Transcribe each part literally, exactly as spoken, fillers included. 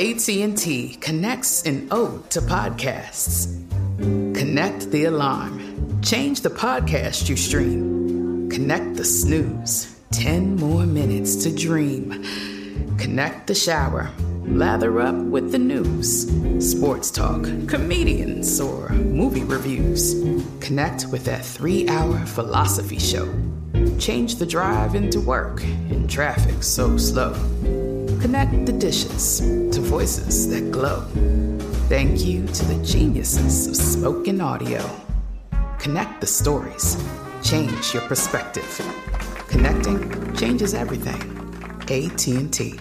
A T and T connects an ode to podcasts. Connect the alarm. Change the podcast you stream. Connect the snooze. Ten more minutes to dream. Connect the shower. Lather up with the news. Sports talk, comedians, or movie reviews. Connect with that three-hour philosophy show. Change the drive into work in traffic so slow. Connect the dishes to voices that glow. Thank you to the geniuses of spoken audio. Connect the stories. Change your perspective. Connecting changes everything. A T and T.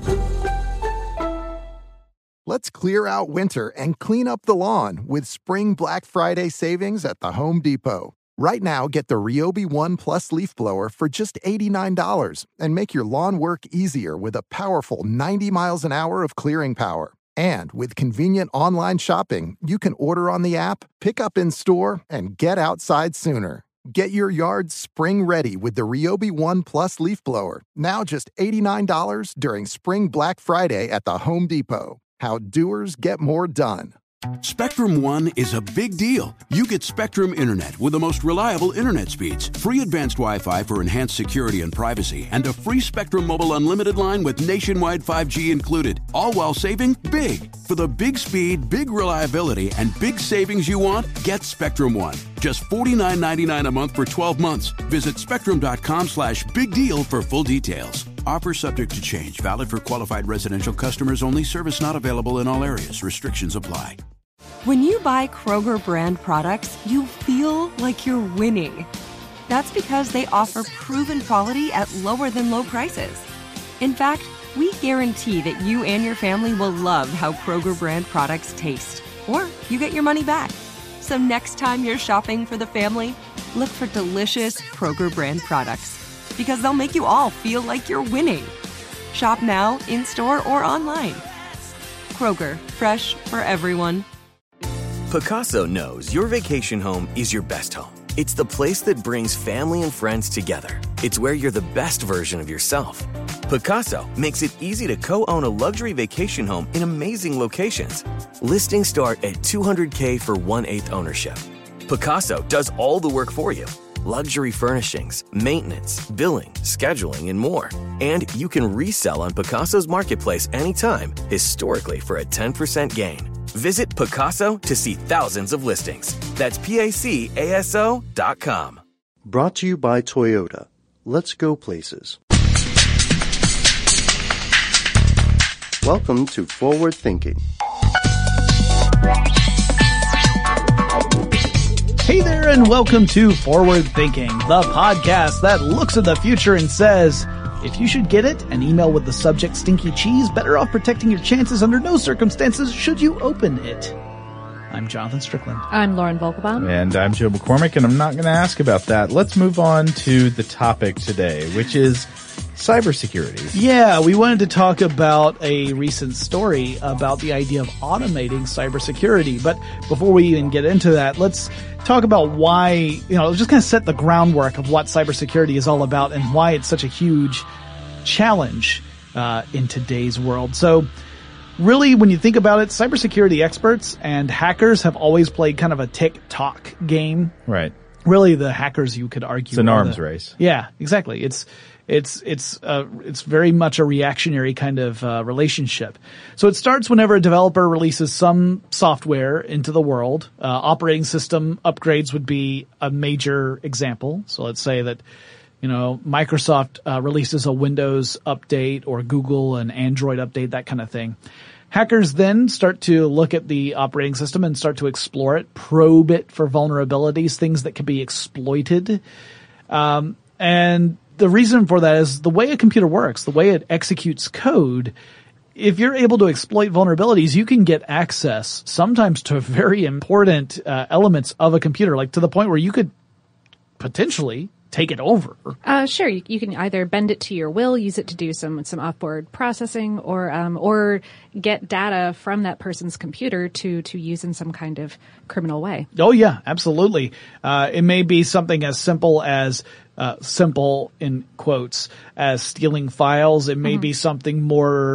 Let's clear out winter and clean up the lawn with Spring Black Friday savings at the Home Depot. Right now, get the Ryobi One Plus leaf blower for just eighty-nine dollars and make your lawn work easier with a powerful ninety miles an hour of clearing power. And with convenient online shopping, you can order on the app, pick up in store, and get outside sooner. Get your yard spring ready with the Ryobi One Plus leaf blower, now just eighty-nine dollars during Spring Black Friday at the Home Depot. How doers get more done. Spectrum One is a big deal. You get Spectrum Internet with the most reliable internet speeds, free advanced Wi-Fi for enhanced security and privacy, and a free Spectrum Mobile Unlimited line with nationwide five G included, all while saving big. For the big speed, big reliability, and big savings you want, get Spectrum One. Just forty-nine ninety-nine a month for twelve months. Visit spectrum.com slash big deal for full details. Offer subject to change. Valid for qualified residential customers only. Service not available in all areas. Restrictions apply. When you buy Kroger brand products, you feel like you're winning. That's because they offer proven quality at lower than low prices. In fact, we guarantee that you and your family will love how Kroger brand products taste, or you get your money back. So next time you're shopping for the family, look for delicious Kroger brand products, because they'll make you all feel like you're winning. Shop now, in-store, or online. Kroger, fresh for everyone. Pacaso knows your vacation home is your best home. It's the place that brings family and friends together. It's where you're the best version of yourself. Pacaso makes it easy to co-own a luxury vacation home in amazing locations. Listings start at two hundred thousand dollars for one-eighth ownership. Pacaso does all the work for you. Luxury furnishings, maintenance, billing, scheduling, and more. And you can resell on Pacaso's marketplace anytime, historically for a ten percent gain. Visit Pacaso to see thousands of listings. That's P A C A S O dot com. Brought to you by Toyota. Let's go places. Welcome to Forward Thinking. Hey there, and welcome to Forward Thinking, the podcast that looks at the future and says, if you should get it, an email with the subject stinky cheese, better off protecting your chances under no circumstances should you open it. I'm Jonathan Strickland. I'm Lauren Vogelbaum. And I'm Joe McCormick, and I'm not going to ask about that. Let's move on to the topic today, which is cybersecurity. Yeah, we wanted to talk about a recent story about the idea of automating cybersecurity. But before we even get into that, let's talk about why, you know, just kind of set the groundwork of what cybersecurity is all about and why it's such a huge challenge uh, in today's world. So really, when you think about it, cybersecurity experts and hackers have always played kind of a tick-tock game. Right. Really, the hackers, you could argue, it's an arms the, race. Yeah, exactly. It's It's it's uh, it's very much a reactionary kind of uh, relationship. So it starts whenever a developer releases some software into the world. Uh, operating system upgrades would be a major example. So let's say that, you know, Microsoft uh, releases a Windows update or Google an Android update, that kind of thing. Hackers then start to look at the operating system and start to explore it, probe it for vulnerabilities, things that can be exploited. Um, and the reason for that is the way a computer works, the way it executes code. If you're able to exploit vulnerabilities, you can get access sometimes to very important uh, elements of a computer, like to the point where you could potentially take it over. Uh, sure. You, you can either bend it to your will, use it to do some, some offboard processing, or, um, or get data from that person's computer to, to use in some kind of criminal way. Oh yeah, absolutely. Uh, it may be something as simple as, uh, simple in quotes, as stealing files. It may mm-hmm. be something more,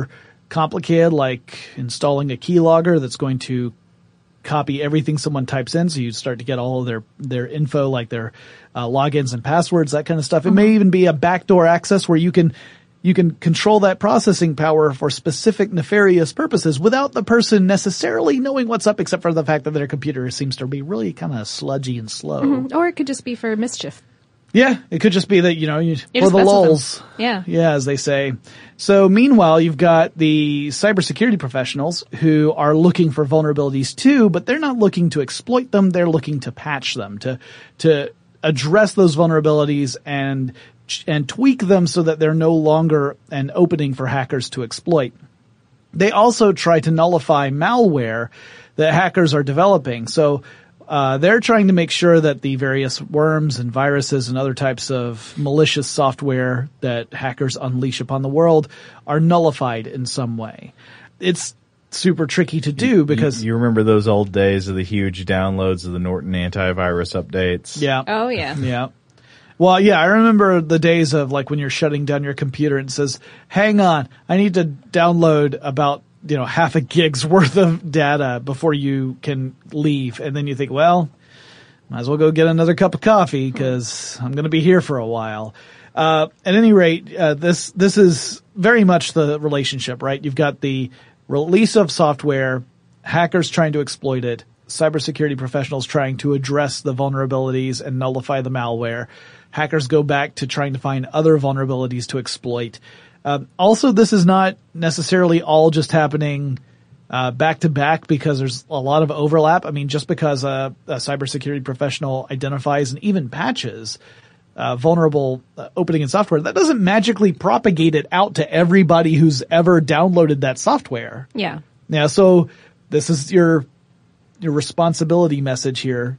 complicated, like installing a keylogger that's going to copy everything someone types in, so you start to get all of their their info, like their uh, logins and passwords, that kind of stuff. It may even be a backdoor access where you can you can control that processing power for specific nefarious purposes without the person necessarily knowing what's up, except for the fact that their computer seems to be really kind of sludgy and slow. Mm-hmm. Or it could just be for mischief. Yeah, it could just be that, you know, you, You're for just the mess with lulz. them. Yeah. Yeah, as they say. So meanwhile, you've got the cybersecurity professionals who are looking for vulnerabilities too, but they're not looking to exploit them. They're looking to patch them, to, to address those vulnerabilities and, and tweak them so that they're no longer an opening for hackers to exploit. They also try to nullify malware that hackers are developing. So, Uh, they're trying to make sure that the various worms and viruses and other types of malicious software that hackers unleash upon the world are nullified in some way. It's super tricky to do because you, you remember those old days of the huge downloads of the Norton antivirus updates? Yeah. Oh, yeah. Yeah. Well, yeah, I remember the days of like when you're shutting down your computer and it says, hang on, I need to download about you know, half a gig's worth of data before you can leave. And then you think, well, might as well go get another cup of coffee because I'm going to be here for a while. Uh, at any rate, uh, this, this is very much the relationship, right? You've got the release of software, hackers trying to exploit it, cybersecurity professionals trying to address the vulnerabilities and nullify the malware. Hackers go back to trying to find other vulnerabilities to exploit. Um, also, this is not necessarily all just happening uh, back to back because there's a lot of overlap. I mean, just because a, a cybersecurity professional identifies and even patches uh, vulnerable uh, opening in software, that doesn't magically propagate it out to everybody who's ever downloaded that software. Yeah. Yeah. So this is your your responsibility message here.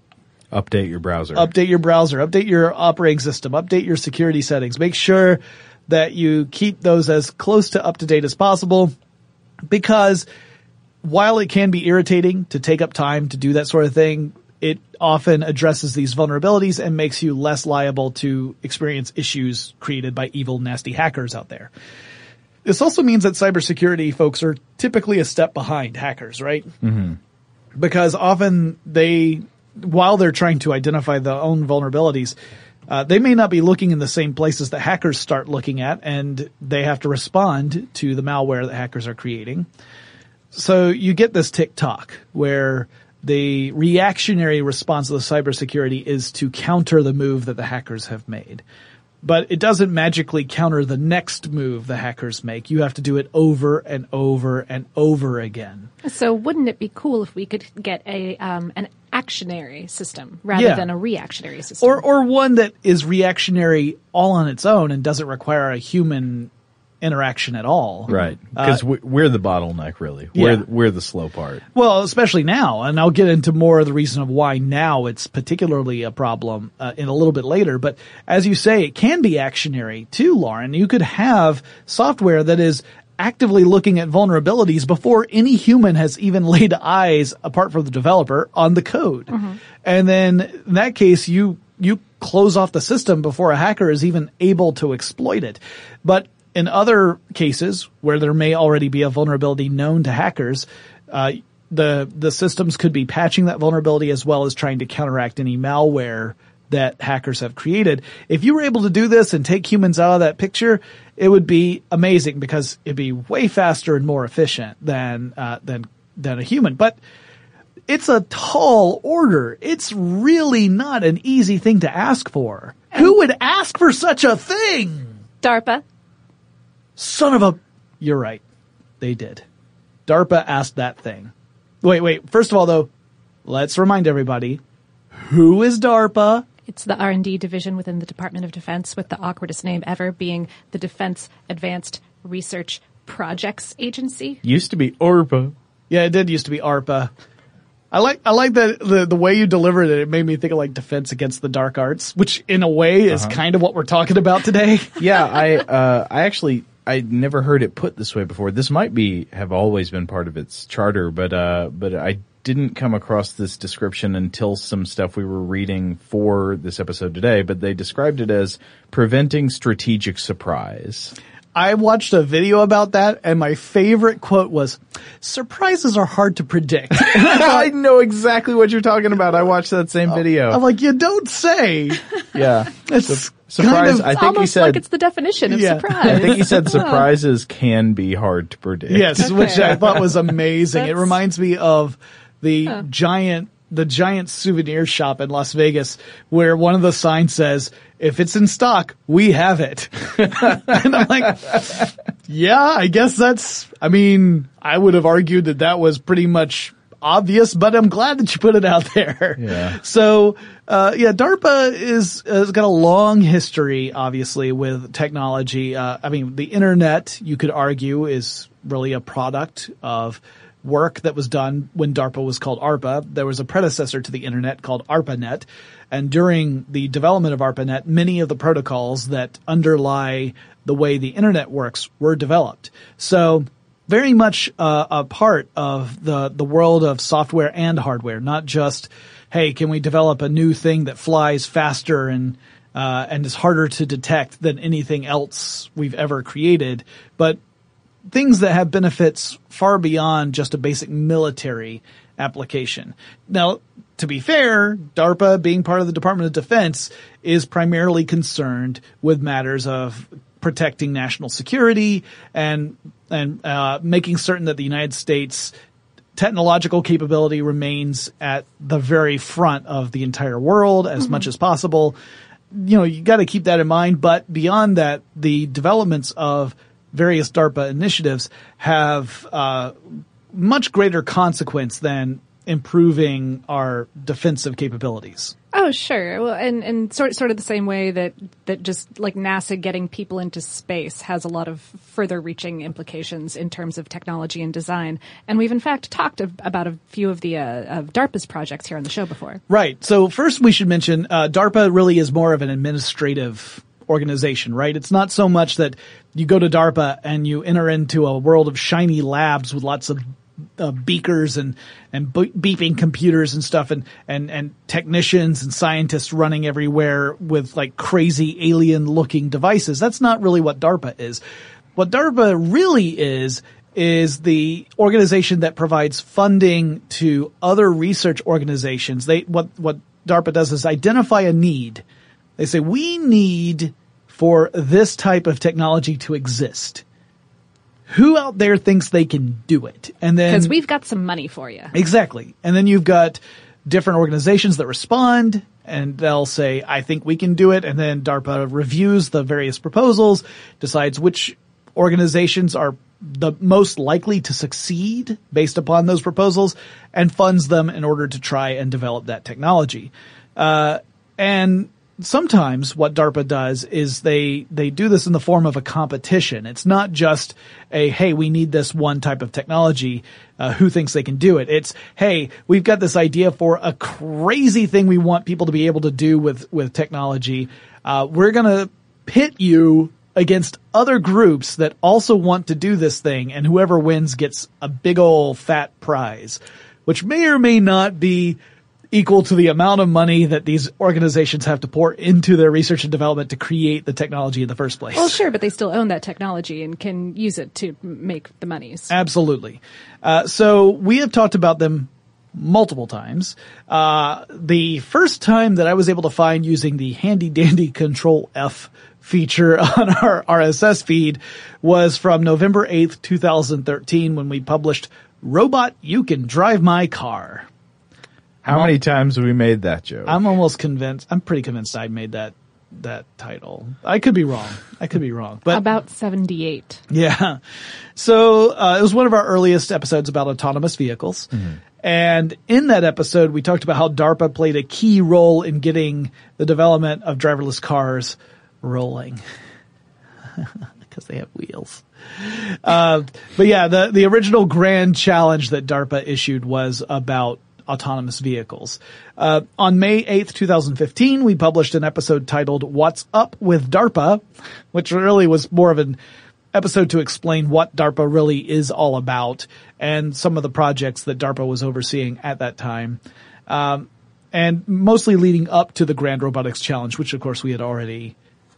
Update your browser. Update your browser. Update your operating system. Update your security settings. Make sure that you keep those as close to up to date as possible, because while it can be irritating to take up time to do that sort of thing, it often addresses these vulnerabilities and makes you less liable to experience issues created by evil, nasty hackers out there. This also means that cybersecurity folks are typically a step behind hackers, right? Mm-hmm. Because often they, while they're trying to identify their own vulnerabilities, Uh, they may not be looking in the same places that hackers start looking at, and they have to respond to the malware that hackers are creating. So you get this tick-tock where the reactionary response of the cybersecurity is to counter the move that the hackers have made. But it doesn't magically counter the next move the hackers make. You have to do it over and over and over again. So wouldn't it be cool if we could get a um, an actionary system rather Yeah. than a reactionary system? Or or one that is reactionary all on its own and doesn't require a human interaction at all. Right. Because Uh, we're the bottleneck, really. We're, yeah. we're the slow part. Well, especially now, and I'll get into more of the reason of why now it's particularly a problem uh, in a little bit later. But as you say, it can be actionary too, Lauren. You could have software that is actively looking at vulnerabilities before any human has even laid eyes, apart from the developer, on the code. Mm-hmm. And then in that case, you you close off the system before a hacker is even able to exploit it. But in other cases where there may already be a vulnerability known to hackers, uh, the the systems could be patching that vulnerability as well as trying to counteract any malware that hackers have created. If you were able to do this and take humans out of that picture, it would be amazing because it'd be way faster and more efficient than uh, than than a human. But it's a tall order. It's really not an easy thing to ask for. Who would ask for such a thing? DARPA. Son of a... You're right. They did. DARPA asked that thing. Wait, wait. First of all, though, let's remind everybody, who is DARPA? It's the R and D division within the Department of Defense, with the awkwardest name ever being the Defense Advanced Research Projects Agency. Used to be ORPA. Yeah, it did used to be ARPA. I like I like that the the way you delivered it. It made me think of like Defense Against the Dark Arts, which in a way is Uh-huh. kind of what we're talking about today. Yeah, I uh, I actually I never heard it put this way before. This might be have always been part of its charter, but uh, but I didn't come across this description until some stuff we were reading for this episode today. But they described it as preventing strategic surprise. I watched a video about that, and my favorite quote was, "Surprises are hard to predict." I know exactly what you're talking about. I watched that same video. I'm like, you don't say. Yeah. It's Surprise. kind of, I It's think he almost said, like it's the definition of Yeah. surprise. I think he said surprises can be hard to predict. yes, which Okay. I thought was amazing. It That's- reminds me of the giant, the giant souvenir shop in Las Vegas where one of the signs says, "If it's in stock, we have it." And I'm like, yeah, I guess that's, I mean, I would have argued that that was pretty much obvious, but I'm glad that you put it out there. Yeah. So, uh, yeah, DARPA is, has got a long history, obviously, with technology. Uh, I mean, the internet, you could argue, is really a product of work that was done when DARPA was called ARPA. There was a predecessor to the internet called ARPANET. And during the development of ARPANET, many of the protocols that underlie the way the internet works were developed. So very much uh, a part of the, the world of software and hardware, not just, hey, can we develop a new thing that flies faster and uh, and is harder to detect than anything else we've ever created, but things that have benefits far beyond just a basic military application. Now, to be fair, DARPA, being part of the Department of Defense, is primarily concerned with matters of protecting national security and and uh, making certain that the United States technological capability remains at the very front of the entire world as mm-hmm. much as possible. You know, you got to keep that in mind. But beyond that, the developments of various DARPA initiatives have uh, much greater consequence than improving our defensive capabilities. Oh, sure. Well, and, and sort, sort of the same way that, that just like NASA getting people into space has a lot of further reaching implications in terms of technology and design. And we've in fact talked of, about a few of the, uh, of DARPA's projects here on the show before. Right. So first we should mention, uh, DARPA really is more of an administrative organization, right? It's not so much that you go to DARPA and you enter into a world of shiny labs with lots of Uh, beakers and and beeping computers and stuff, and and and technicians and scientists running everywhere with like crazy alien looking devices. That's not really what DARPA is. What DARPA really is is the organization that provides funding to other research organizations. They what what DARPA does is identify a need. They say, we need for this type of technology to exist. Who out there thinks they can do it? And then, because we've got some money for you. Exactly. And then you've got different organizations that respond, and they'll say, I think we can do it. And then DARPA reviews the various proposals, decides which organizations are the most likely to succeed based upon those proposals, and funds them in order to try and develop that technology. Uh, and sometimes what DARPA does is they, they do this in the form of a competition. It's not just a, hey, we need this one type of technology. Uh, who thinks they can do it? It's, hey, we've got this idea for a crazy thing we want people to be able to do with, with technology. Uh, we're gonna pit you against other groups that also want to do this thing, and whoever wins gets a big ol' fat prize, which may or may not be equal to the amount of money that these organizations have to pour into their research and development to create the technology in the first place. Well, sure, but they still own that technology and can use it to make the monies. Absolutely. Uh, so we have talked about them multiple times. Uh, the first time that I was able to find using the handy dandy Control F feature on our R S S feed was from November eighth, twenty thirteen, when we published Robot, You Can Drive My Car. How many times have we made that joke? I'm almost convinced. I'm pretty convinced I made that that title. I could be wrong. I could be wrong. But about seventy-eight. Yeah. So uh, it was one of our earliest episodes about autonomous vehicles. Mm-hmm. And in that episode, we talked about how DARPA played a key role in getting the development of driverless cars rolling. Because they have wheels. Uh, but yeah, the, the original grand challenge that DARPA issued was about autonomous vehicles. Uh, on May eighth, twenty fifteen, we published an episode titled What's Up with DARPA, which really was more of an episode to explain what DARPA really is all about and some of the projects that DARPA was overseeing at that time. Um, and mostly leading up to the Grand Robotics Challenge, which of course we had already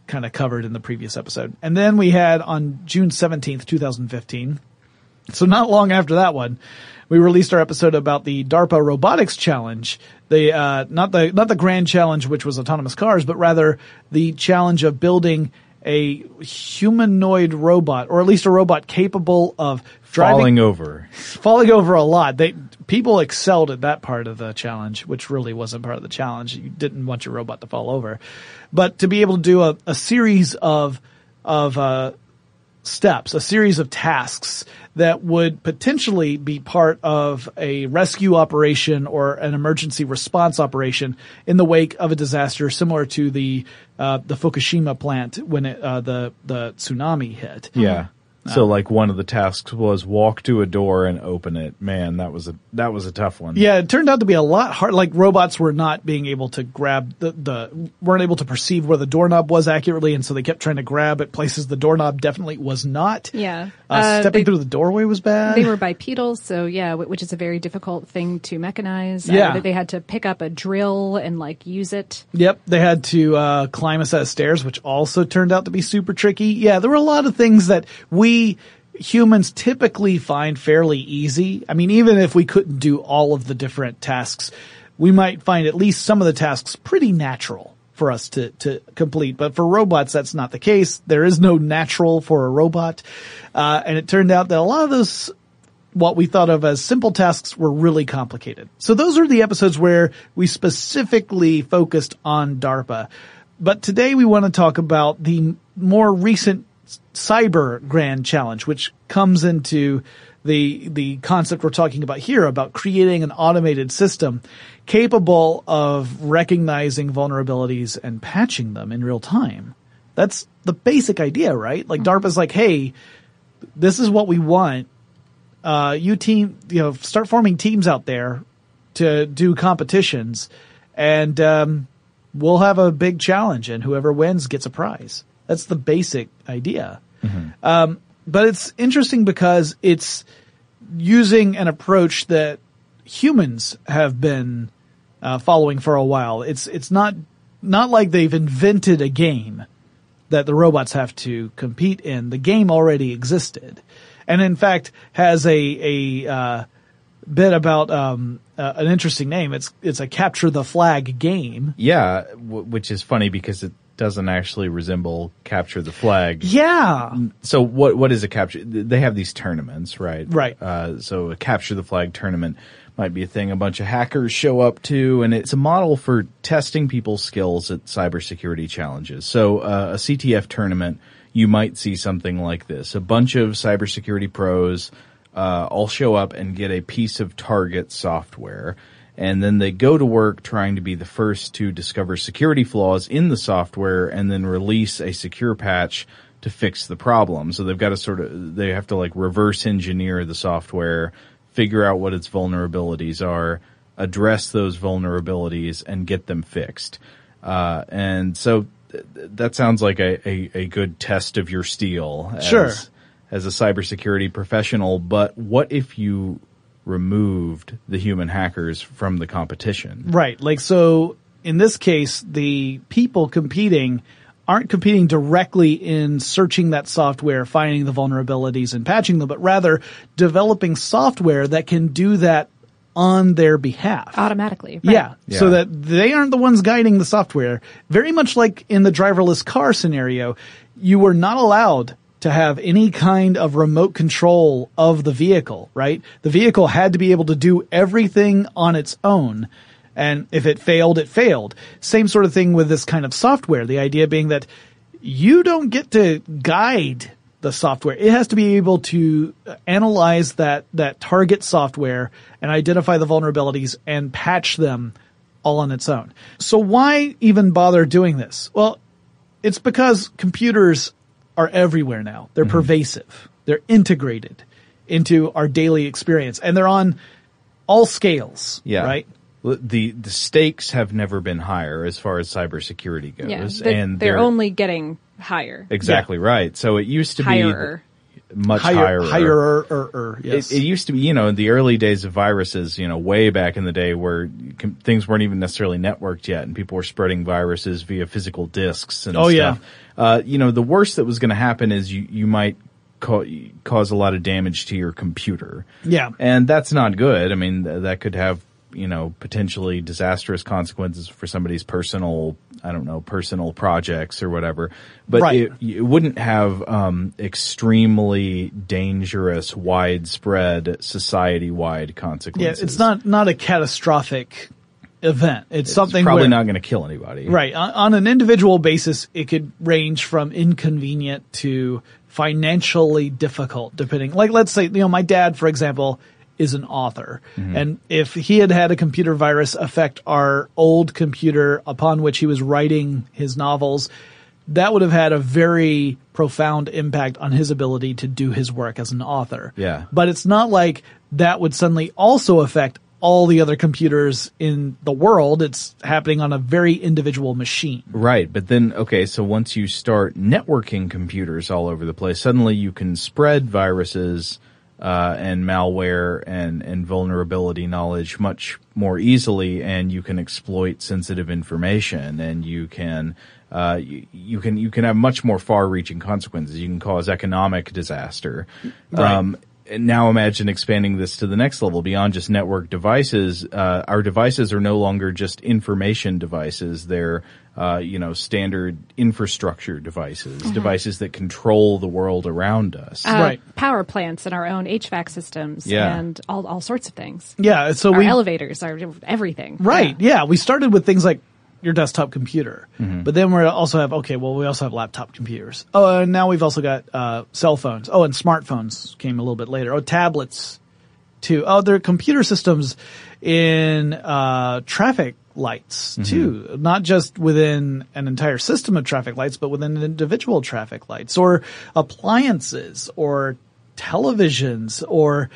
kind of covered in the previous episode. And then we had on June seventeenth, twenty fifteen, so not long after that one, we released our episode about the DARPA Robotics Challenge. The, uh, not the, not the grand challenge, which was autonomous cars, but rather the challenge of building a humanoid robot, or at least a robot capable of driving, falling over, falling over a lot. They, people excelled at that part of the challenge, which really wasn't part of the challenge. You didn't want your robot to fall over, but to be able to do a, a series of, of, uh, steps, a series of tasks that would potentially be part of a rescue operation or an emergency response operation in the wake of a disaster similar to the uh, the Fukushima plant when it, uh, the the tsunami hit. Yeah. So like one of the tasks was walk to a door and open it. Man, that was a that was a tough one. Yeah, it turned out to be a lot hard. Like robots were not being able to grab the, the weren't able to perceive where the doorknob was accurately, and so they kept trying to grab at places the doorknob definitely was not. Yeah. Uh, Uh, stepping they- through the doorway was bad. They were bipedal, so yeah, wh- which is a very difficult thing to mechanize. Yeah. Uh, they- they had to pick up a drill and like use it. Yep, they had to uh climb a set of stairs, which also turned out to be super tricky. Yeah, there were a lot of things that we humans typically find fairly easy. I mean, even if we couldn't do all of the different tasks, we might find at least some of the tasks pretty natural for us to, to complete. But for robots, that's not the case. There is no natural for a robot. Uh, and it turned out that a lot of those, what we thought of as simple tasks, were really complicated. So those are the episodes where we specifically focused on DARPA. But today we want to talk about the more recent Cyber Grand Challenge, which comes into the the concept we're talking about here, about creating an automated system capable of recognizing vulnerabilities and patching them in real time. That's the basic idea, right? Like DARPA's like, hey, this is what we want. Uh, you team, you know, start forming teams out there to do competitions, and um, we'll have a big challenge, and whoever wins gets a prize. That's the basic idea. Mm-hmm. Um, but it's interesting because it's using an approach that humans have been uh, following for a while. It's it's not not like they've invented a game that the robots have to compete in. The game already existed, and in fact has a a uh, bit about um, uh, an interesting name. It's it's a capture the flag game. Yeah, w- which is funny because it doesn't actually resemble capture the flag. Yeah. So what what is a capture? They have these tournaments, right? Right. Uh, so a capture the flag tournament might be a thing a bunch of hackers show up to, and it's a model for testing people's skills at cybersecurity challenges. So uh, a C T F tournament, you might see something like this: a bunch of cybersecurity pros uh, all show up and get a piece of target software. And then they go to work trying to be the first to discover security flaws in the software and then release a secure patch to fix the problem. So they've got to sort of, they have to like reverse engineer the software, figure out what its vulnerabilities are, address those vulnerabilities, and get them fixed. Uh, and so th- that sounds like a, a, a good test of your steel as, Sure. as a cybersecurity professional. But what if you removed the human hackers from the competition? Right. Like, so in this case, the people competing aren't competing directly in searching that software, finding the vulnerabilities and patching them, but rather developing software that can do that on their behalf. Automatically. Right. Yeah, Yeah. so that they aren't the ones guiding the software. Very much like in the driverless car scenario, you were not allowed to have any kind of remote control of the vehicle, right? The vehicle had to be able to do everything on its own. And if it failed, it failed. Same sort of thing with this kind of software. The idea being that you don't get to guide the software. It has to be able to analyze that, that target software and identify the vulnerabilities and patch them all on its own. So why even bother doing this? Well, it's because computers are everywhere now. They're mm-hmm. pervasive. They're integrated into our daily experience, and they're on all scales. Yeah. Right. The the stakes have never been higher as far as cybersecurity goes, Yeah, they're, and they're only getting higher. exactly Yeah. right. So it used to Higher. be much higher. higher. Higher, or, or, or, yes. It, it used to be, you know, in the early days of viruses, you know, way back in the day where com- things weren't even necessarily networked yet and people were spreading viruses via physical disks and oh, stuff. Yeah. Uh, you know, the worst that was going to happen is you, you might ca- cause a lot of damage to your computer. Yeah. And that's not good. I mean, th- that could have, you know, potentially disastrous consequences for somebody's personal, I don't know, personal projects or whatever. But right. it, it wouldn't have um, extremely dangerous, widespread, society-wide consequences. Yeah, it's not, not a catastrophic event. It's, it's something probably where, not going to kill anybody. Right. On, on an individual basis, it could range from inconvenient to financially difficult, depending. Like, let's say, you know, my dad, for example, is an author. Mm-hmm. And if he had had a computer virus affect our old computer upon which he was writing his novels, that would have had a very profound impact on his ability to do his work as an author. Yeah. But it's not like that would suddenly also affect all the other computers in the world. It's happening on a very individual machine. Right. But then, okay, so once you start networking computers all over the place, suddenly you can spread viruses Uh, and malware and, and vulnerability knowledge much more easily, and you can exploit sensitive information, and you can, uh, you, you can, you can have much more far-reaching consequences. You can cause economic disaster. Right. Um, and now imagine expanding this to the next level beyond just network devices. Uh, our devices are no longer just information devices. They're, uh, you know, standard infrastructure devices, mm-hmm. devices that control the world around us. Uh, right. Power plants and our own H V A C systems yeah. and all, all sorts of things. Yeah. So our we, elevators, our everything. Right. Yeah. yeah. We started with things like your desktop computer. Mm-hmm. But then we also have, okay, well, we also have laptop computers. Oh, and now we've also got uh cell phones. Oh, and smartphones came a little bit later. Oh, tablets too. Oh, there are computer systems in uh traffic lights mm-hmm. too. Not just within an entire system of traffic lights, but within individual traffic lights, or appliances, or televisions, or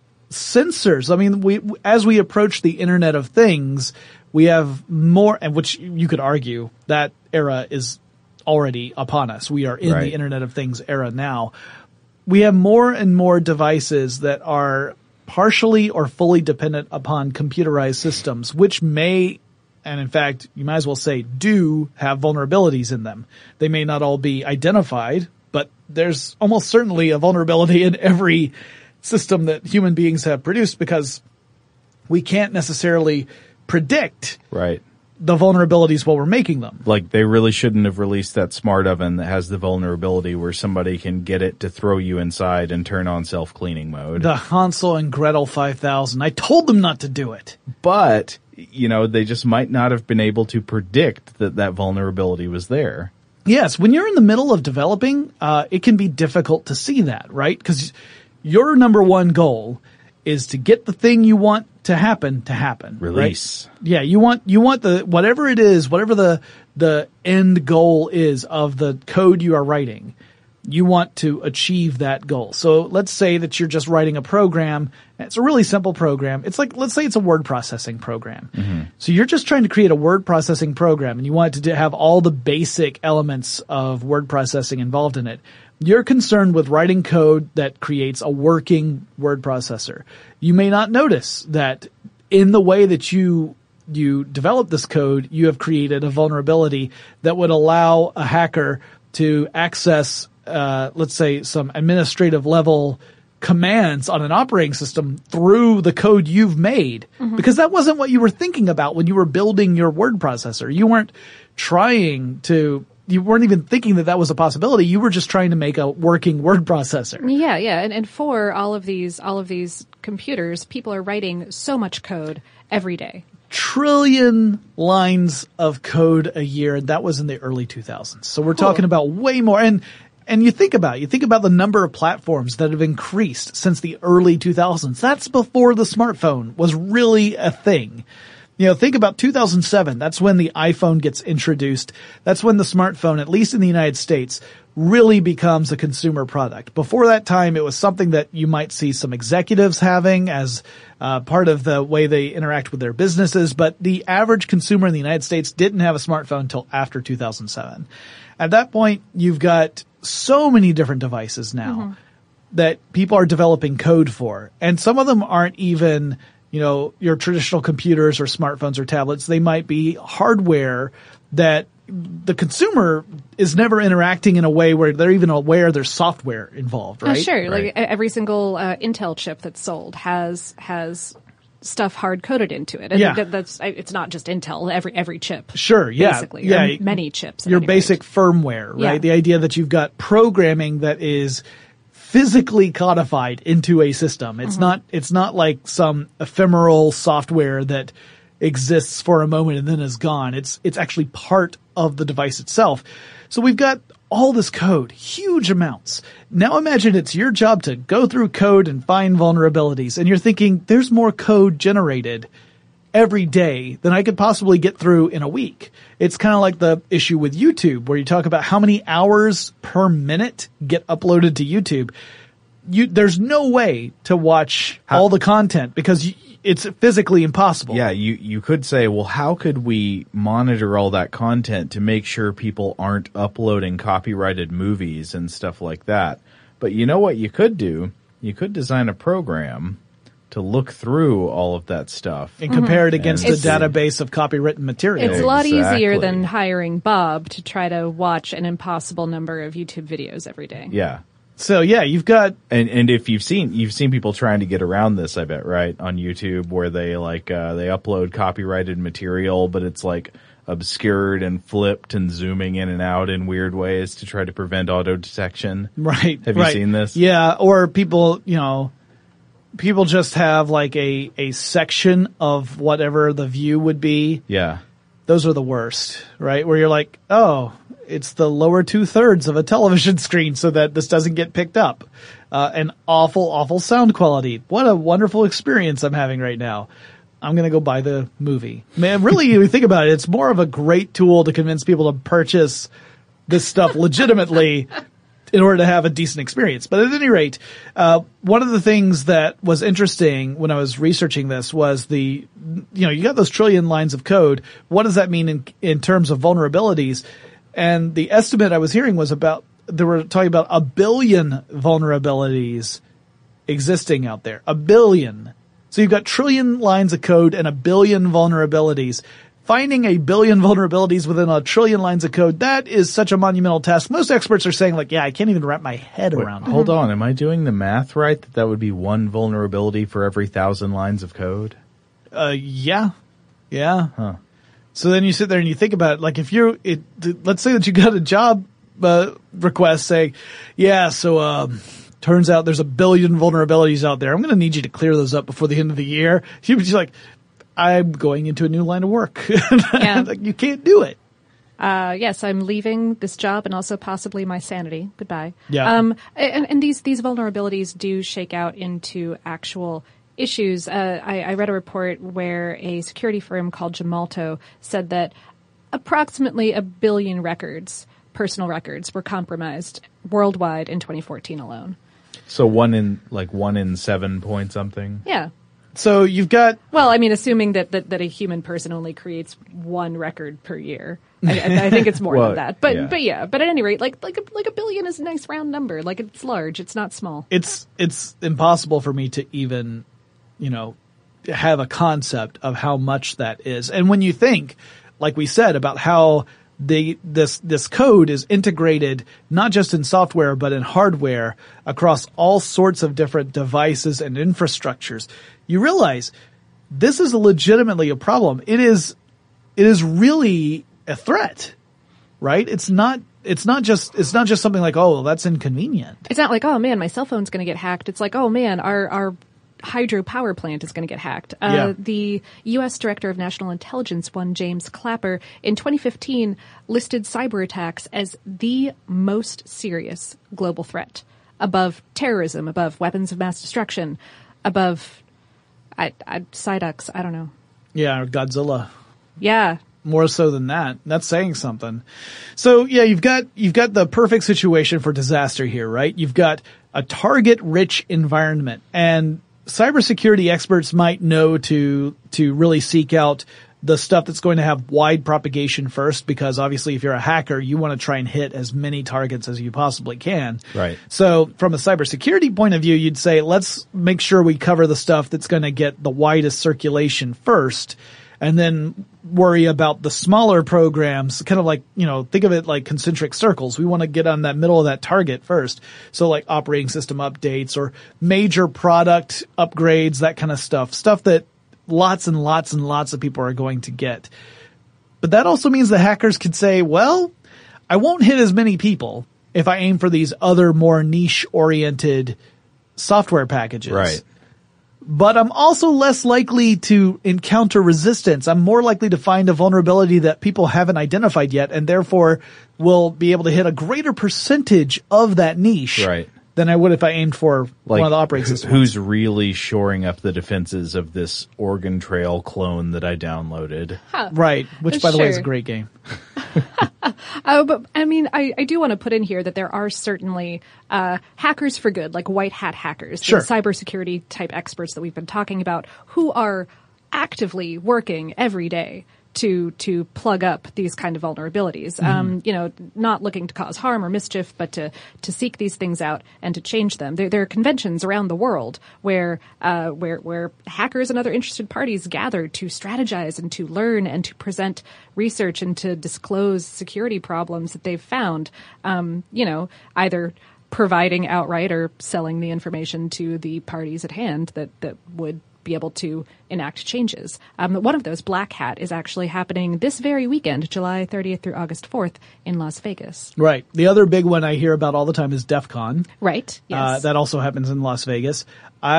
sensors. I mean, we as we approach the Internet of Things, we have more, and which you could argue that era is already upon us. We are in right. the Internet of Things era now. We have more and more devices that are partially or fully dependent upon computerized systems, which may, and in fact, you might as well say do have vulnerabilities in them. They may not all be identified, but there's almost certainly a vulnerability in every system that human beings have produced, because we can't necessarily predict right. the vulnerabilities while we're making them. Like, they really shouldn't have released that smart oven that has the vulnerability where somebody can get it to throw you inside and turn on self-cleaning mode. The Hansel and Gretel five thousand. I told them not to do it. But, you know, they just might not have been able to predict that that vulnerability was there. Yes, when you're in the middle of developing, uh, it can be difficult to see that, right? Because your number one goal is to get the thing you want to happen to happen. Release. Right? Yeah, you want you want the whatever it is, whatever the the end goal is of the code you are writing. You want to achieve that goal. So let's say that you're just writing a program. It's a really simple program. It's like, let's say it's a word processing program. Mm-hmm. So you're just trying to create a word processing program, and you want it to have all the basic elements of word processing involved in it. You're concerned with writing code that creates a working word processor. You may not notice that in the way that you you develop this code, you have created a vulnerability that would allow a hacker to access, uh, let's say, some administrative level commands on an operating system through the code you've made. Mm-hmm. Because that wasn't what you were thinking about when you were building your word processor. You weren't trying to You weren't even thinking that that was a possibility. You were just trying to make a working word processor. Yeah, yeah. And, and for all of these, all of these computers, people are writing so much code every day. Trillion lines of code a year. And that was in the early two thousands. So we're cool. talking about way more. And, and you think about it, you think about the number of platforms that have increased since the early two thousands. That's before the smartphone was really a thing. You know, think about two thousand seven. That's when the iPhone gets introduced. That's when the smartphone, at least in the United States, really becomes a consumer product. Before that time, it was something that you might see some executives having as uh, part of the way they interact with their businesses. But the average consumer in the United States didn't have a smartphone until after two thousand seven. At that point, you've got so many different devices now. Mm-hmm. that people are developing code for. And some of them aren't even, you know, your traditional computers or smartphones or tablets. They might be hardware that the consumer is never interacting in a way where they're even aware there's software involved, right? Oh, sure. Right. Like every single uh, Intel chip that's sold has has stuff hard coded into it. And Yeah. that, that's it's not just Intel. Every every chip. Sure, yeah. Basically, yeah. or many chips. at Your any rate. basic firmware, right? Yeah. The idea that you've got programming that is physically codified into a system. It's Mm-hmm. not it's not like some ephemeral software that exists for a moment and then is gone. It's it's actually part of the device itself. So we've got all this code, huge amounts. Now imagine it's your job to go through code and find vulnerabilities, and you're thinking there's more code generated every day than I could possibly get through in a week. It's kind of like the issue with YouTube where you talk about how many hours per minute get uploaded to YouTube. You, there's no way to watch How- all the content because you, it's physically impossible. Yeah, you, you could say, well, how could we monitor all that content to make sure people aren't uploading copyrighted movies and stuff like that? But you know what you could do? You could design a program to look through all of that stuff. And compare it against And a see. database of copywritten material. It's a lot easier Exactly. than hiring Bob to try to watch an impossible number of YouTube videos every day. Yeah. So yeah, you've got And and if you've seen you've seen people trying to get around this, I bet, right, on YouTube, where they like uh they upload copyrighted material, but it's like obscured and flipped and zooming in and out in weird ways to try to prevent auto detection. right. Have you right. seen this? Yeah, or people, you know, people just have like a a section of whatever the view would be. Yeah. Those are the worst, right? Where you're like, oh, it's the lower two thirds of a television screen so that this doesn't get picked up. Uh, an awful, awful sound quality. What a wonderful experience I'm having right now. I'm going to go buy the movie. Man, really, you think about it, it's more of a great tool to convince people to purchase this stuff legitimately in order to have a decent experience. But at any rate, uh, one of the things that was interesting when I was researching this was the, you know, you got those trillion lines of code. What does that mean in, in terms of vulnerabilities? And the estimate I was hearing was about, they were talking about a billion vulnerabilities existing out there. A billion. So you've got trillion lines of code and a billion vulnerabilities. Finding a billion vulnerabilities within a trillion lines of code, that is such a monumental task. Most experts are saying like, yeah, I can't even wrap my head Wait, around it. hold on, am I doing the math right? That that would be one vulnerability for every thousand lines of code? Uh, yeah. Yeah. Huh. So then you sit there and you think about it, like if you're, it, th- let's say that you got a job, uh, request saying, yeah, so, um, turns out there's a billion vulnerabilities out there. I'm going to need you to clear those up before the end of the year. You'd be just like, I'm going into a new line of work. Yeah. Like, you can't do it. Uh, yes, I'm leaving this job and also possibly my sanity. Goodbye. Yeah. Um, and, and these, these vulnerabilities do shake out into actual issues. Uh, I, I read a report where a security firm called Gemalto said that approximately a billion records, personal records, were compromised worldwide in twenty fourteen alone. So one in, like one in seven point something? Yeah. So you've got, Well, I mean, assuming that, that, that a human person only creates one record per year. I, I think it's more Well, than that. But yeah. but yeah, but at any rate, like like a, like a billion is a nice round number. Like it's large, it's not small. it's, it's impossible for me to even, you know, have a concept of how much that is. And when you think, like we said, about how the, this, this code is integrated not just in software, but in hardware across all sorts of different devices and infrastructures, you realize this is legitimately a problem. It is, it is really a threat, right? It's not, it's not just, it's not just something like, oh, that's inconvenient. It's not like, oh man, my cell phone's going to get hacked. It's like, oh man, our our hydro power plant is going to get hacked. Uh, Yeah. The U S Director of National Intelligence, one James Clapper, in twenty fifteen listed cyber attacks as the most serious global threat, above terrorism, above weapons of mass destruction, above I, I, Psyducks, I don't know. Yeah, or Godzilla. Yeah. More so than that. That's saying something. So yeah, you've got, you've got the perfect situation for disaster here, right? You've got a target-rich environment, and cybersecurity experts might know to, to really seek out the stuff that's going to have wide propagation first, because obviously if you're a hacker, you want to try and hit as many targets as you possibly can. Right. So from a cybersecurity point of view, you'd say, let's make sure we cover the stuff that's going to get the widest circulation first, and then worry about the smaller programs, kind of like, you know, think of it like concentric circles. We want to get on that middle of that target first. So like operating system updates or major product upgrades, that kind of stuff, stuff that lots and lots and lots of people are going to get. But that also means the hackers could say, well, I won't hit as many people if I aim for these other more niche-oriented software packages. Right. But I'm also less likely to encounter resistance. I'm more likely to find a vulnerability that people haven't identified yet, and therefore will be able to hit a greater percentage of that niche. Right. Than I would if I aimed for like, one of the operating systems. Who's really shoring up the defenses of this Oregon Trail clone that I downloaded? Huh. Right, which by Sure. the way is a great game. Oh, but I mean, I, I do want to put in here that there are certainly uh, hackers for good, like white hat hackers, Sure. the cybersecurity type experts that we've been talking about, who are actively working every day to to plug up these kind of vulnerabilities. Mm-hmm. Um, you know, not looking to cause harm or mischief, but to to seek these things out and to change them. There, there are conventions around the world where uh, where where hackers and other interested parties gather to strategize and to learn and to present research and to disclose security problems that they've found. Um, you know, either providing outright or selling the information to the parties at hand that that would be able to enact changes. Um, one of those, Black Hat, is actually happening this very weekend, July thirtieth through August fourth in Las Vegas. Right. The other big one I hear about all the time is DEF CON. Right. Yes. Uh, that also happens in Las Vegas.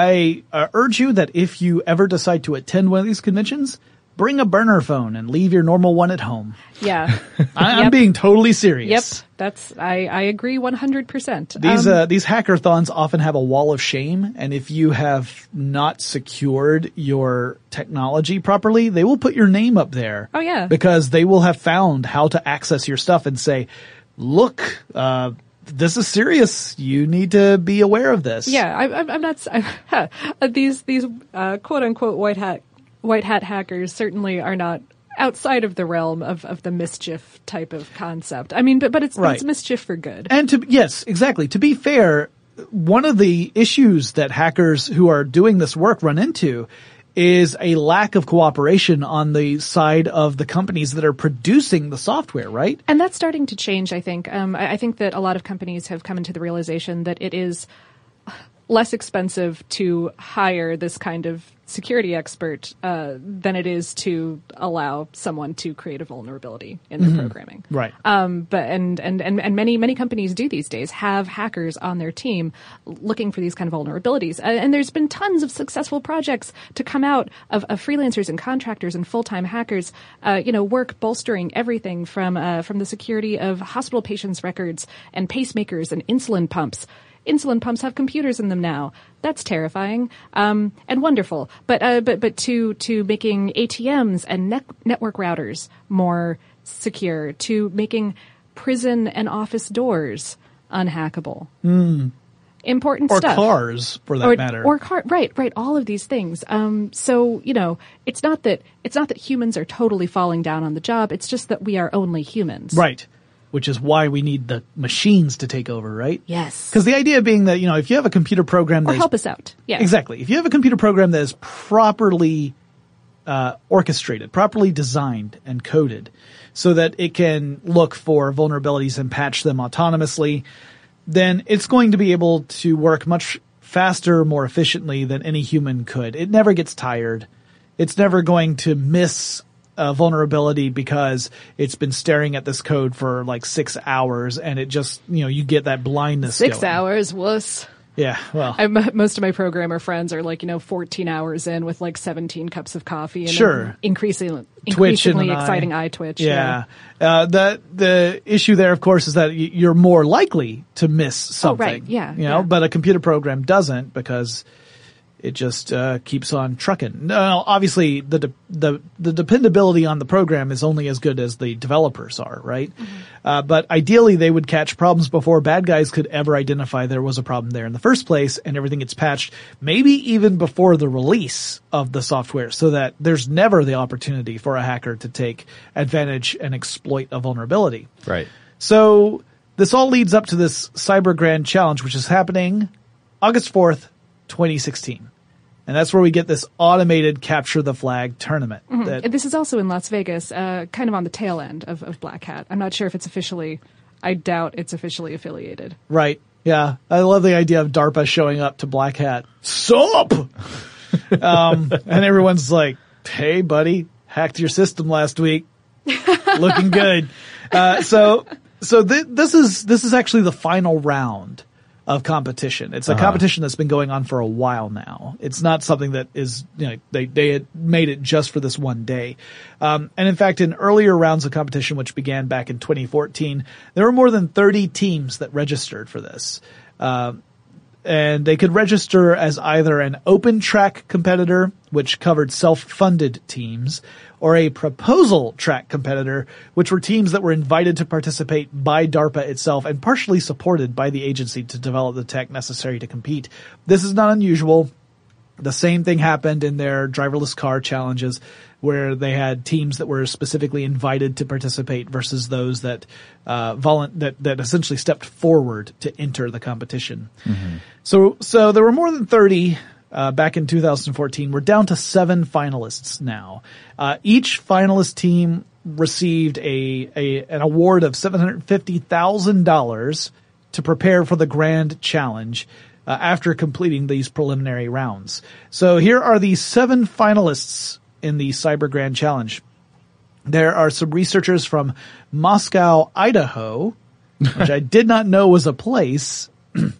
I uh, urge you that if you ever decide to attend one of these conventions, bring a burner phone and leave your normal one at home. Yeah. I, I'm Yep. being totally serious. Yep. That's, I, I agree one hundred percent. These Um, uh, these hackathons often have a wall of shame, and if you have not secured your technology properly, they will put your name up there. Oh, yeah. Because they will have found how to access your stuff and say, look, uh, this is serious. You need to be aware of this. Yeah, I, I'm I'm not. I, these these uh, quote unquote white hat white hat hackers certainly are not outside of the realm of, of the mischief type of concept. I mean, but but it's but Right. it's mischief for good. And to yes, exactly. To be fair, one of the issues that hackers who are doing this work run into is a lack of cooperation on the side of the companies that are producing the software, right? And that's starting to change, I think. Um, I, I think that a lot of companies have come into the realization that it is less expensive to hire this kind of security expert uh, than it is to allow someone to create a vulnerability in their Mm-hmm. programming. Right. Um, but and, and, and, and many many companies do these days have hackers on their team looking for these kind of vulnerabilities. Uh, and there's been tons of successful projects to come out of, of freelancers and contractors and full-time hackers, uh, you know, work bolstering everything from uh, from the security of hospital patients' records and pacemakers and insulin pumps. Insulin pumps have computers in them now. That's terrifying, um, and wonderful. But, uh, but, but to, to making A T Ms and net- network routers more secure, to making prison and office doors unhackable. Mm. Important Or stuff. cars, for that or, matter. Or car, right, right. All of these things. Um, so, you know, it's not that, it's not that humans are totally falling down on the job. It's just that we are only humans. Right. Which is why we need the machines to take over, right? Yes. Because the idea being that, you know, if you have a computer program Or that help us out. Yeah. Exactly. If you have a computer program that is properly uh, orchestrated, properly designed and coded so that it can look for vulnerabilities and patch them autonomously, then it's going to be able to work much faster, more efficiently than any human could. It never gets tired. It's never going to miss a vulnerability because it's been staring at this code for like six hours and it just, you know, you get that blindness. Six going. hours, wuss. Yeah, well. I'm, most of my programmer friends are like, you know, fourteen hours in with like seventeen cups of coffee and Sure. an increasingly, Twitch and increasingly an exciting eye. eye twitch. Yeah. Uh, the, the issue there, of course, is that y- you're more likely to miss something. right. Yeah, You know, yeah. but a computer program doesn't because it just uh, keeps on trucking. Now, obviously, the de- the the dependability on the program is only as good as the developers are, right? Mm-hmm. Uh, but ideally, they would catch problems before bad guys could ever identify there was a problem there in the first place, and everything gets patched, maybe even before the release of the software, so that there's never the opportunity for a hacker to take advantage and exploit a vulnerability. Right. So this all leads up to this Cyber Grand Challenge, which is happening August fourth, twenty sixteen. And that's where we get this automated capture the flag tournament. Mm-hmm. That, this is also in Las Vegas, uh, kind of on the tail end of, of Black Hat. I'm not sure if it's officially, I doubt it's officially affiliated. Right. Yeah. I love the idea of DARPA showing up to Black Hat. Sup? um, and everyone's like, hey buddy, hacked your system last week. Looking good. Uh, so, so th- this is, this is actually the final round of competition. It's a uh-huh. competition that's been going on for a while now. It's not something that is, you know, they, they had made it just for this one day. Um, and in fact, in earlier rounds of competition, which began back in twenty fourteen, there were more than thirty teams that registered for this. Um, and they could register as either an open track competitor, which covered self-funded teams, or a proposal track competitor, which were teams that were invited to participate by DARPA itself and partially supported by the agency to develop the tech necessary to compete. This is not unusual. The same thing happened in their driverless car challenges, where they had teams that were specifically invited to participate versus those that uh volu- that that essentially stepped forward to enter the competition. Mm-hmm. So so there were more than thirty uh back in two thousand fourteen. We're down to seven finalists now. Uh each finalist team received a a an award of seven hundred fifty thousand dollars to prepare for the grand challenge. Uh, after completing these preliminary rounds. So here are the seven finalists in the Cyber Grand Challenge. There are some researchers from Moscow, Idaho, which I did not know was a place,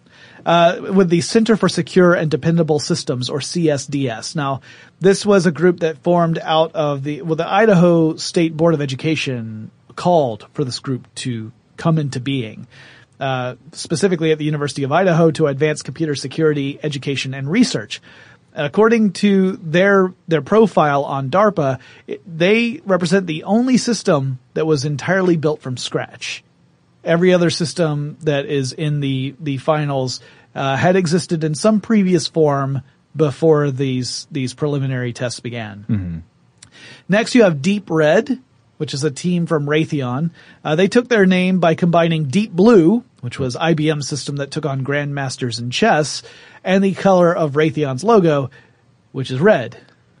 uh, with the Center for Secure and Dependable Systems, or C S D S. Now, this was a group that formed out of the, well, the Idaho State Board of Education called for this group to come into being. Uh, specifically at the University of Idaho to advance computer security, education, and research. According to their their profile on DARPA, it, they represent the only system that was entirely built from scratch. Every other system that is in the the finals uh, had existed in some previous form before these these preliminary tests began. Mm-hmm. Next, you have Deep Red, which is a team from Raytheon. Uh, they took their name by combining Deep Blue, which was I B M's system that took on grandmasters in chess, and the color of Raytheon's logo, which is red.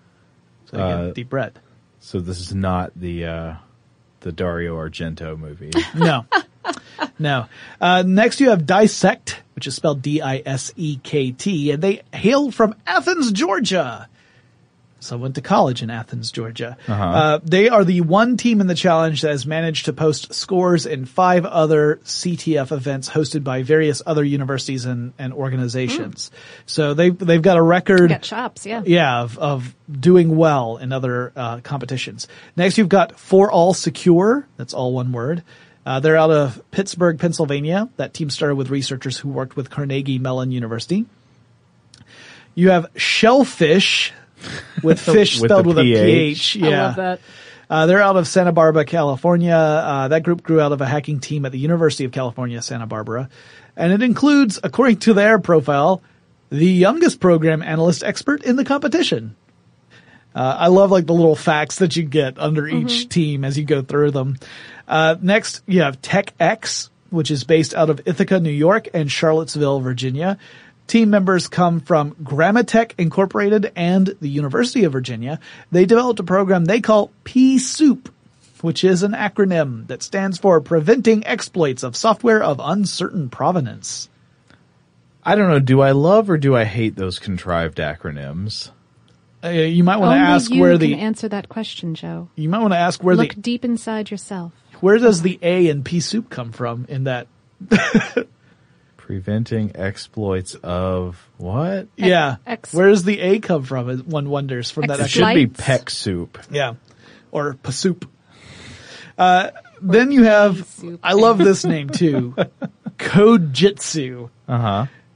So again, uh, Deep Red. So this is not the uh, the Dario Argento movie. No. No. Uh, next you have Dissect, which is spelled D I S E K T, and they hail from Athens, Georgia. So I went to college in Athens, Georgia. Uh-huh. Uh, they are the one team in the challenge that has managed to post scores in five other C T F events hosted by various other universities and, and organizations. Mm. So they've, they've got a record. Got chops, yeah. Yeah, of, of doing well in other, uh, competitions. Next you've got For All Secure. That's all one word. Uh, they're out of Pittsburgh, Pennsylvania. That team started with researchers who worked with Carnegie Mellon University. You have Shellfish. With fish with spelled with a P P H. H. Yeah. I love that. Uh, they're out of Santa Barbara, California. Uh, that group grew out of a hacking team at the University of California, Santa Barbara. And it includes, according to their profile, the youngest program analyst expert in the competition. Uh, I love like the little facts that you get under mm-hmm. each team as you go through them. Uh, next you have TechX, which is based out of Ithaca, New York and Charlottesville, Virginia. Team members come from Grammatech Incorporated and the University of Virginia. They developed a program they call P SOUP, which is an acronym that stands for Preventing Exploits of Software of Uncertain Provenance. I don't know, do I love or do I hate those contrived acronyms? Uh, you might want to Only ask you where can the answer that question, Joe. You might want to ask where Look the deep inside yourself. Where does the A in P SOUP come from in that? Preventing exploits of what? Yeah. Ex- Where does the A come from? One wonders from that. It should be Peck Soup. Yeah. Or P-Soup. Uh, then you have, I love this name too, Code Jitsu. Uh-huh.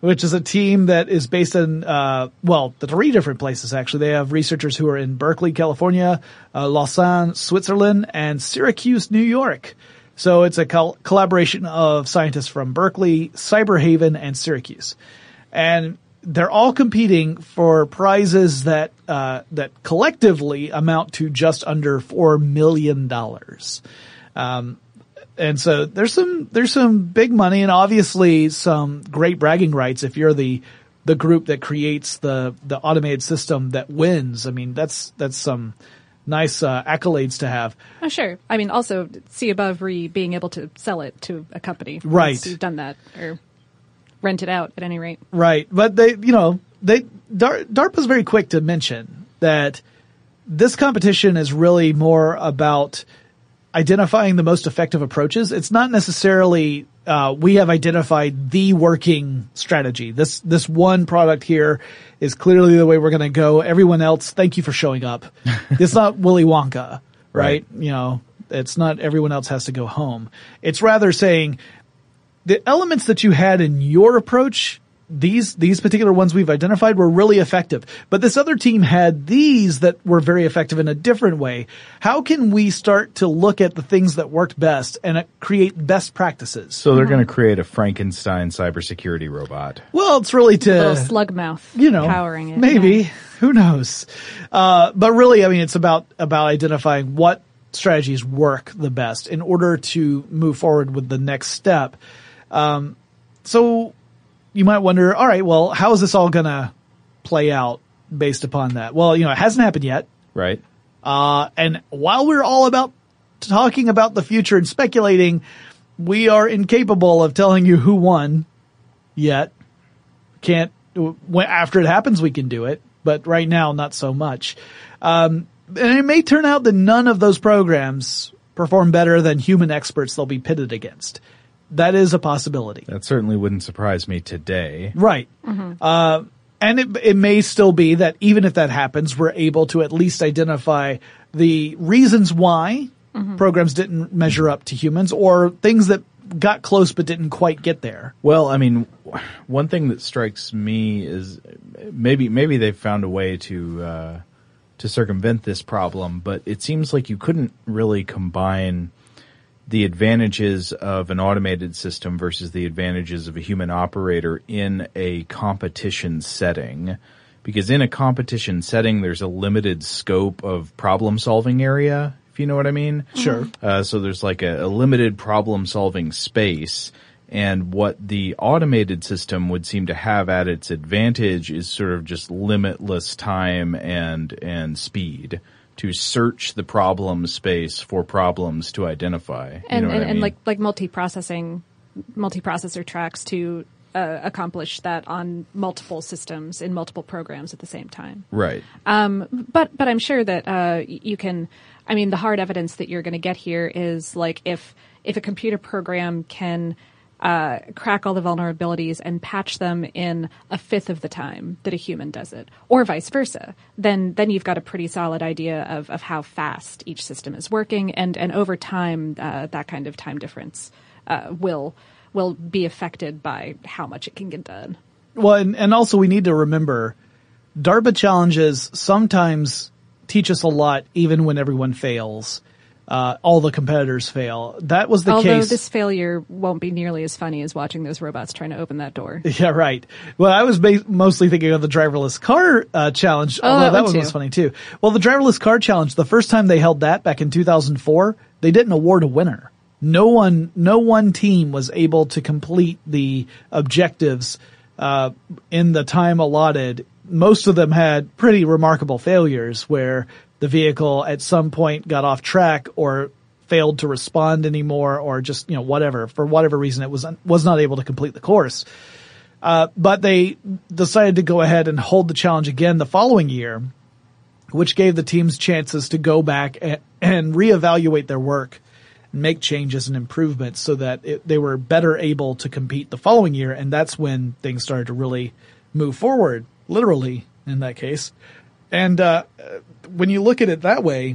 which is a team that is based in, uh, well, the three different places, actually. They have researchers who are in Berkeley, California, uh, Lausanne, Switzerland, and Syracuse, New York. So it's a col- collaboration of scientists from Berkeley, Cyberhaven, and Syracuse. And they're all competing for prizes that, uh, that collectively amount to just under four million dollars. Um, And so there's some, there's some big money and obviously some great bragging rights if you're the, the group that creates the, the automated system that wins. I mean, that's, that's some nice, uh, accolades to have. Oh, sure. I mean, also see above re being able to sell it to a company. Right. Once you've done that or rent it out at any rate. Right. But they, you know, they, Dar- DARPA's very quick to mention that this competition is really more about identifying the most effective approaches. It's not necessarily, uh, we have identified the working strategy. This, this one product here is clearly the way we're going to go. Everyone else, thank you for showing up. It's not Willy Wonka, right? right? You know, it's not everyone else has to go home. It's rather saying the elements that you had in your approach, these, these particular ones we've identified were really effective, but this other team had these that were very effective in a different way. How can we start to look at the things that worked best and uh, create best practices? So they're mm-hmm. going to create a Frankenstein cybersecurity robot. Well, it's really to, a little slug mouth, you know, powering it. Maybe. Yeah. Who knows? Uh, but really, I mean, it's about, about identifying what strategies work the best in order to move forward with the next step. Um, so, you might wonder, all right, well, how is this all going to play out based upon that? Well, you know, it hasn't happened yet. Right. Uh, and while we're all about talking about the future and speculating, we are incapable of telling you who won yet. Can't, after it happens, we can do it, but right now, not so much. Um, and it may turn out that none of those programs perform better than human experts they'll be pitted against. That is a possibility. That certainly wouldn't surprise me today. Right. Mm-hmm. Uh, and it, it may still be that even if that happens, we're able to at least identify the reasons why mm-hmm. programs didn't measure up to humans or things that got close but didn't quite get there. Well, I mean, one thing that strikes me is maybe, maybe they've found a way to, uh, to circumvent this problem, but it seems like you couldn't really combine the advantages of an automated system versus the advantages of a human operator in a competition setting. Because in a competition setting, there's a limited scope of problem-solving area, if you know what I mean. Sure. Uh, so there's like a, a limited problem-solving space. And what the automated system would seem to have at its advantage is sort of just limitless time and, and speed to search the problem space for problems to identify. You and know what and, I mean? and like like multiprocessing, multiprocessor tracks to uh, accomplish that on multiple systems in multiple programs at the same time. Right. Um, but but I'm sure that uh, you can. I mean, the hard evidence that you're going to get here is like if if a computer program can Uh, crack all the vulnerabilities and patch them in a fifth of the time that a human does it, or vice versa, then then you've got a pretty solid idea of, of how fast each system is working, and, and over time, uh, that kind of time difference uh, will will be affected by how much it can get done. Well, and, and also we need to remember, DARPA challenges sometimes teach us a lot, even when everyone fails. Uh, all the competitors fail. That was the Although case. Although this failure won't be nearly as funny as watching those robots trying to open that door. Yeah, right. Well, I was ba- mostly thinking of the driverless car uh, challenge, oh, although that, that one one too. was funny too. Well, the driverless car challenge, the first time they held that back in two thousand four, they didn't award a winner. No one, no one team was able to complete the objectives uh in the time allotted. Most of them had pretty remarkable failures where the vehicle at some point got off track or failed to respond anymore, or just, you know, whatever, for whatever reason it was, was not able to complete the course. Uh, but they decided to go ahead and hold the challenge again the following year, which gave the teams chances to go back and, and reevaluate their work, make changes and improvements so that it, they were better able to compete the following year. And that's when things started to really move forward, literally in that case. And, uh, when you look at it that way,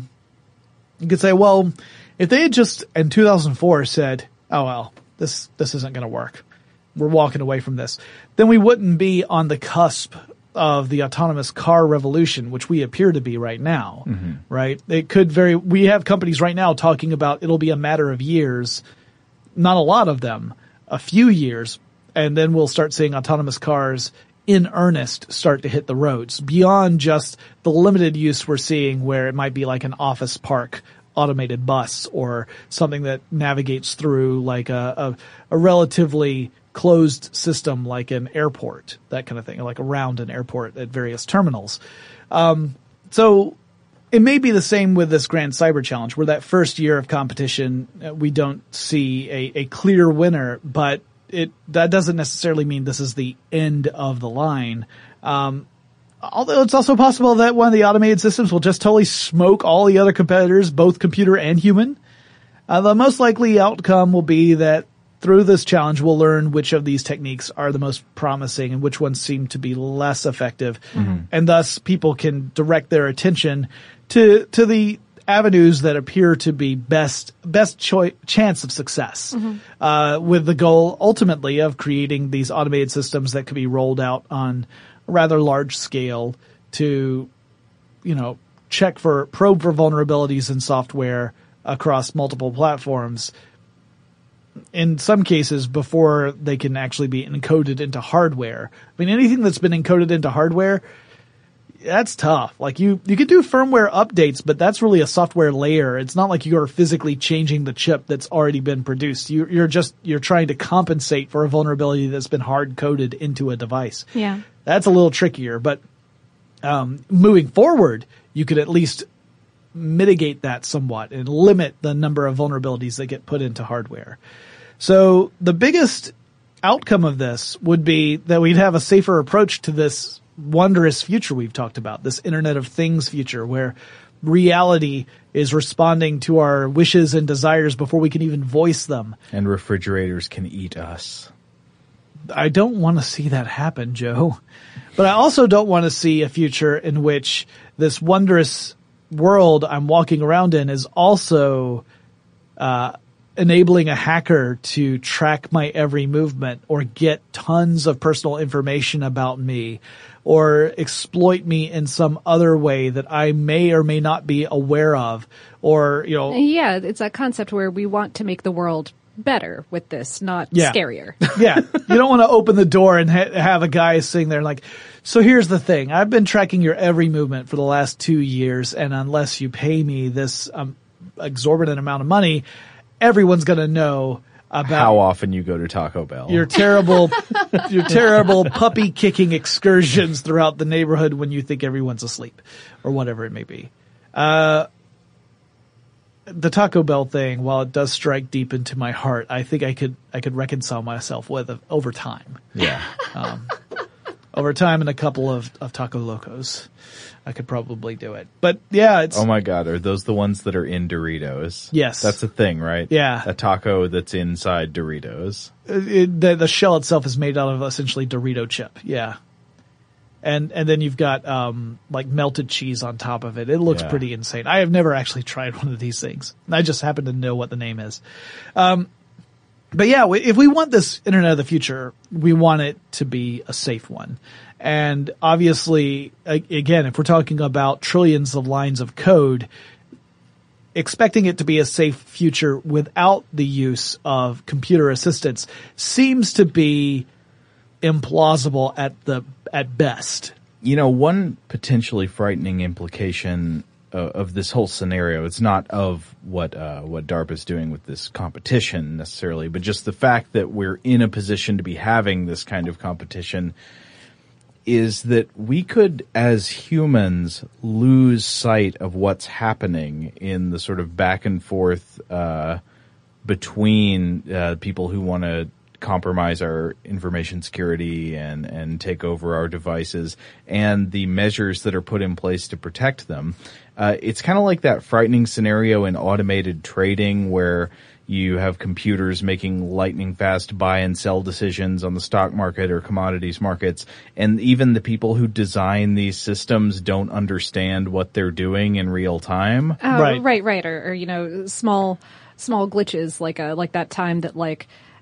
you could say, well, if they had just in two thousand four said, oh, well, this, this isn't going to work. we're walking away from this, then we wouldn't be on the cusp of the autonomous car revolution, which we appear to be right now, mm-hmm. right? It could very, we have companies right now talking about it'll be a matter of years, not a lot of them, a few years, and then we'll start seeing autonomous cars in earnest start to hit the roads beyond just the limited use we're seeing where it might be like an office park automated bus or something that navigates through like a, a, a relatively closed system like an airport, that kind of thing, like around an airport at various terminals. Um, so it may be the same with this Grand Cyber Challenge, where that first year of competition, uh, we don't see a, a clear winner, but it that doesn't necessarily mean this is the end of the line. Um, although it's also possible that one of the automated systems will just totally smoke all the other competitors, both computer and human. Uh, the most likely outcome will be that through this challenge, we'll learn which of these techniques are the most promising and which ones seem to be less effective. Mm-hmm. And thus people can direct their attention to, to the avenues that appear to be best, best choi- chance of success, mm-hmm. uh, with the goal ultimately of creating these automated systems that could be rolled out on a rather large scale to, you know, check for, probe for vulnerabilities in software across multiple platforms. In some cases, before they can actually be encoded into hardware. I mean, anything that's been encoded into hardware, that's tough. Like you, you could do firmware updates, but that's really a software layer. It's not like you're physically changing the chip that's already been produced. You, you're just, you're trying to compensate for a vulnerability that's been hard coded into a device. Yeah. That's a little trickier, but, um, moving forward, you could at least mitigate that somewhat and limit the number of vulnerabilities that get put into hardware. So the biggest outcome of this would be that we'd have a safer approach to this wondrous future we've talked about, this Internet of Things future where reality is responding to our wishes and desires before we can even voice them. And refrigerators can eat us. I don't want to see that happen, Joe. But I also don't want to see a future in which this wondrous world I'm walking around in is also uh enabling a hacker to track my every movement or get tons of personal information about me or exploit me in some other way that I may or may not be aware of, or, you know. Yeah, it's that concept where we want to make the world better with this, not yeah. scarier. Yeah. You don't want to open the door and ha- have a guy sitting there like, so here's the thing. I've been tracking your every movement for the last two years, and unless you pay me this um, exorbitant amount of money, everyone's going to know about how often you go to Taco Bell. Your terrible, your terrible puppy kicking excursions throughout the neighborhood when you think everyone's asleep or whatever it may be. Uh, the Taco Bell thing, while it does strike deep into my heart, I think I could, I could reconcile myself with it over time. Yeah. Um, over time and a couple of, of Taco Locos, I could probably do it. But yeah, it's... Oh my God, are those the ones that are in Doritos? Yes. That's a thing, right? Yeah. A taco that's inside Doritos. It, the, the shell itself is made out of essentially Dorito chip. Yeah. And, and then you've got, um, like melted cheese on top of it. It looks Yeah. pretty insane. I have never actually tried one of these things. I just happen to know what the name is. Um, But yeah, if we want this Internet of the future, we want it to be a safe one. And obviously, again, if we're talking about trillions of lines of code, expecting it to be a safe future without the use of computer assistance seems to be implausible at the at best. You know, one potentially frightening implication Uh, of this whole scenario, it's not of what uh, what DARPA is doing with this competition necessarily, but just the fact that we're in a position to be having this kind of competition, is that we could, as humans, lose sight of what's happening in the sort of back and forth uh, between uh, people who want to compromise our information security and, and take over our devices and the measures that are put in place to protect them. Uh, it's kind of like that frightening scenario in automated trading where you have computers making lightning fast buy and sell decisions on the stock market or commodities markets. And even the people who design these systems don't understand what they're doing in real time. Oh, right, right, right. Or, or, you know, small, small glitches like, uh, like that time that like,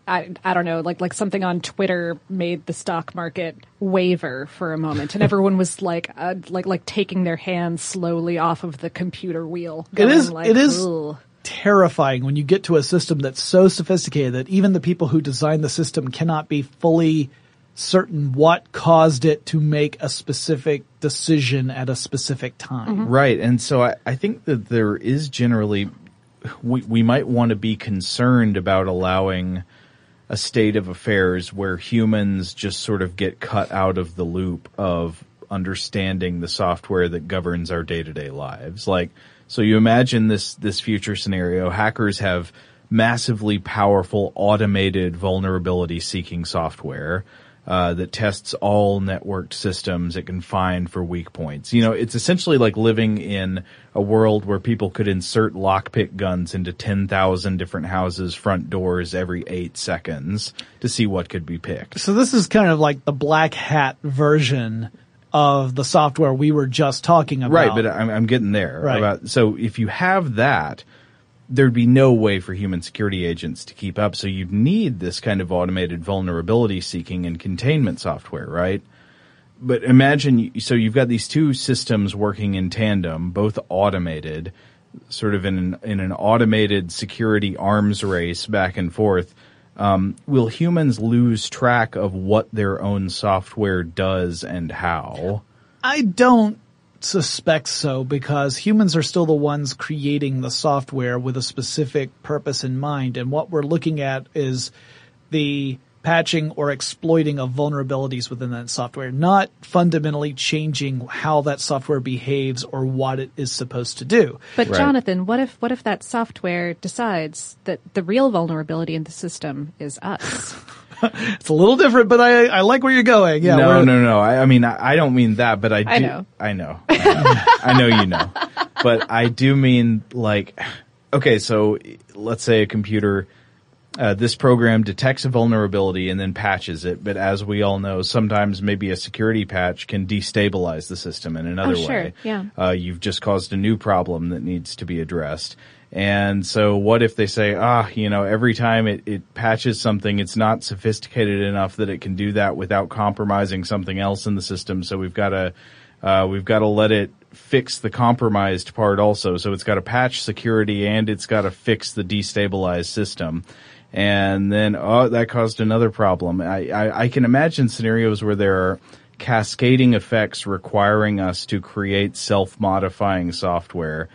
I, I don't know, like like something on Twitter made the stock market waver for a moment, and everyone was like uh, like like taking their hands slowly off of the computer wheel. It is like, it is ugh. terrifying when you get to a system that's so sophisticated that even the people who designed the system cannot be fully certain what caused it to make a specific decision at a specific time. Mm-hmm. Right. And so I, I think that there is generally, we, we might want to be concerned about allowing a state of affairs where humans just sort of get cut out of the loop of understanding the software that governs our day-to-day lives. Like, so you imagine this, this future scenario, hackers have massively powerful automated vulnerability seeking software Uh, that tests all networked systems it can find for weak points. You know, it's essentially like living in a world where people could insert lockpick guns into ten thousand different houses' front doors every eight seconds to see what could be picked. So this is kind of like the black hat version of the software we were just talking about. Right, but I'm, I'm getting there. Right. About, so if you have that, there'd be no way for human security agents to keep up. So you'd need this kind of automated vulnerability seeking and containment software, right? But imagine, so you've got these two systems working in tandem, both automated, sort of in an, in an automated security arms race back and forth. Um, will humans lose track of what their own software does and how? I don't suspect so, because humans are still the ones creating the software with a specific purpose in mind, and what we're looking at is the patching or exploiting of vulnerabilities within that software, not fundamentally changing how that software behaves or what it is supposed to do. But Right. Jonathan, what if what if that software decides that the real vulnerability in the system is us? It's a little different, but I I like where you're going. Yeah, no, we're- no, no. I, I mean, I, I don't mean that, but I do. I know. I know. I know. I know you know. But I do mean, like, okay, so let's say a computer, uh, this program detects a vulnerability and then patches it. But as we all know, sometimes maybe a security patch can destabilize the system in another Oh, sure. way. Yeah. Uh, you've just caused a new problem that needs to be addressed. And so what if they say, ah, you know, every time it, it patches something, it's not sophisticated enough that it can do that without compromising something else in the system. So we've got to, uh, we've got to let it fix the compromised part also. So it's got to patch security and it's got to fix the destabilized system. And then, oh, that caused another problem. I, I, I can imagine scenarios where there are cascading effects requiring us to create self-modifying software.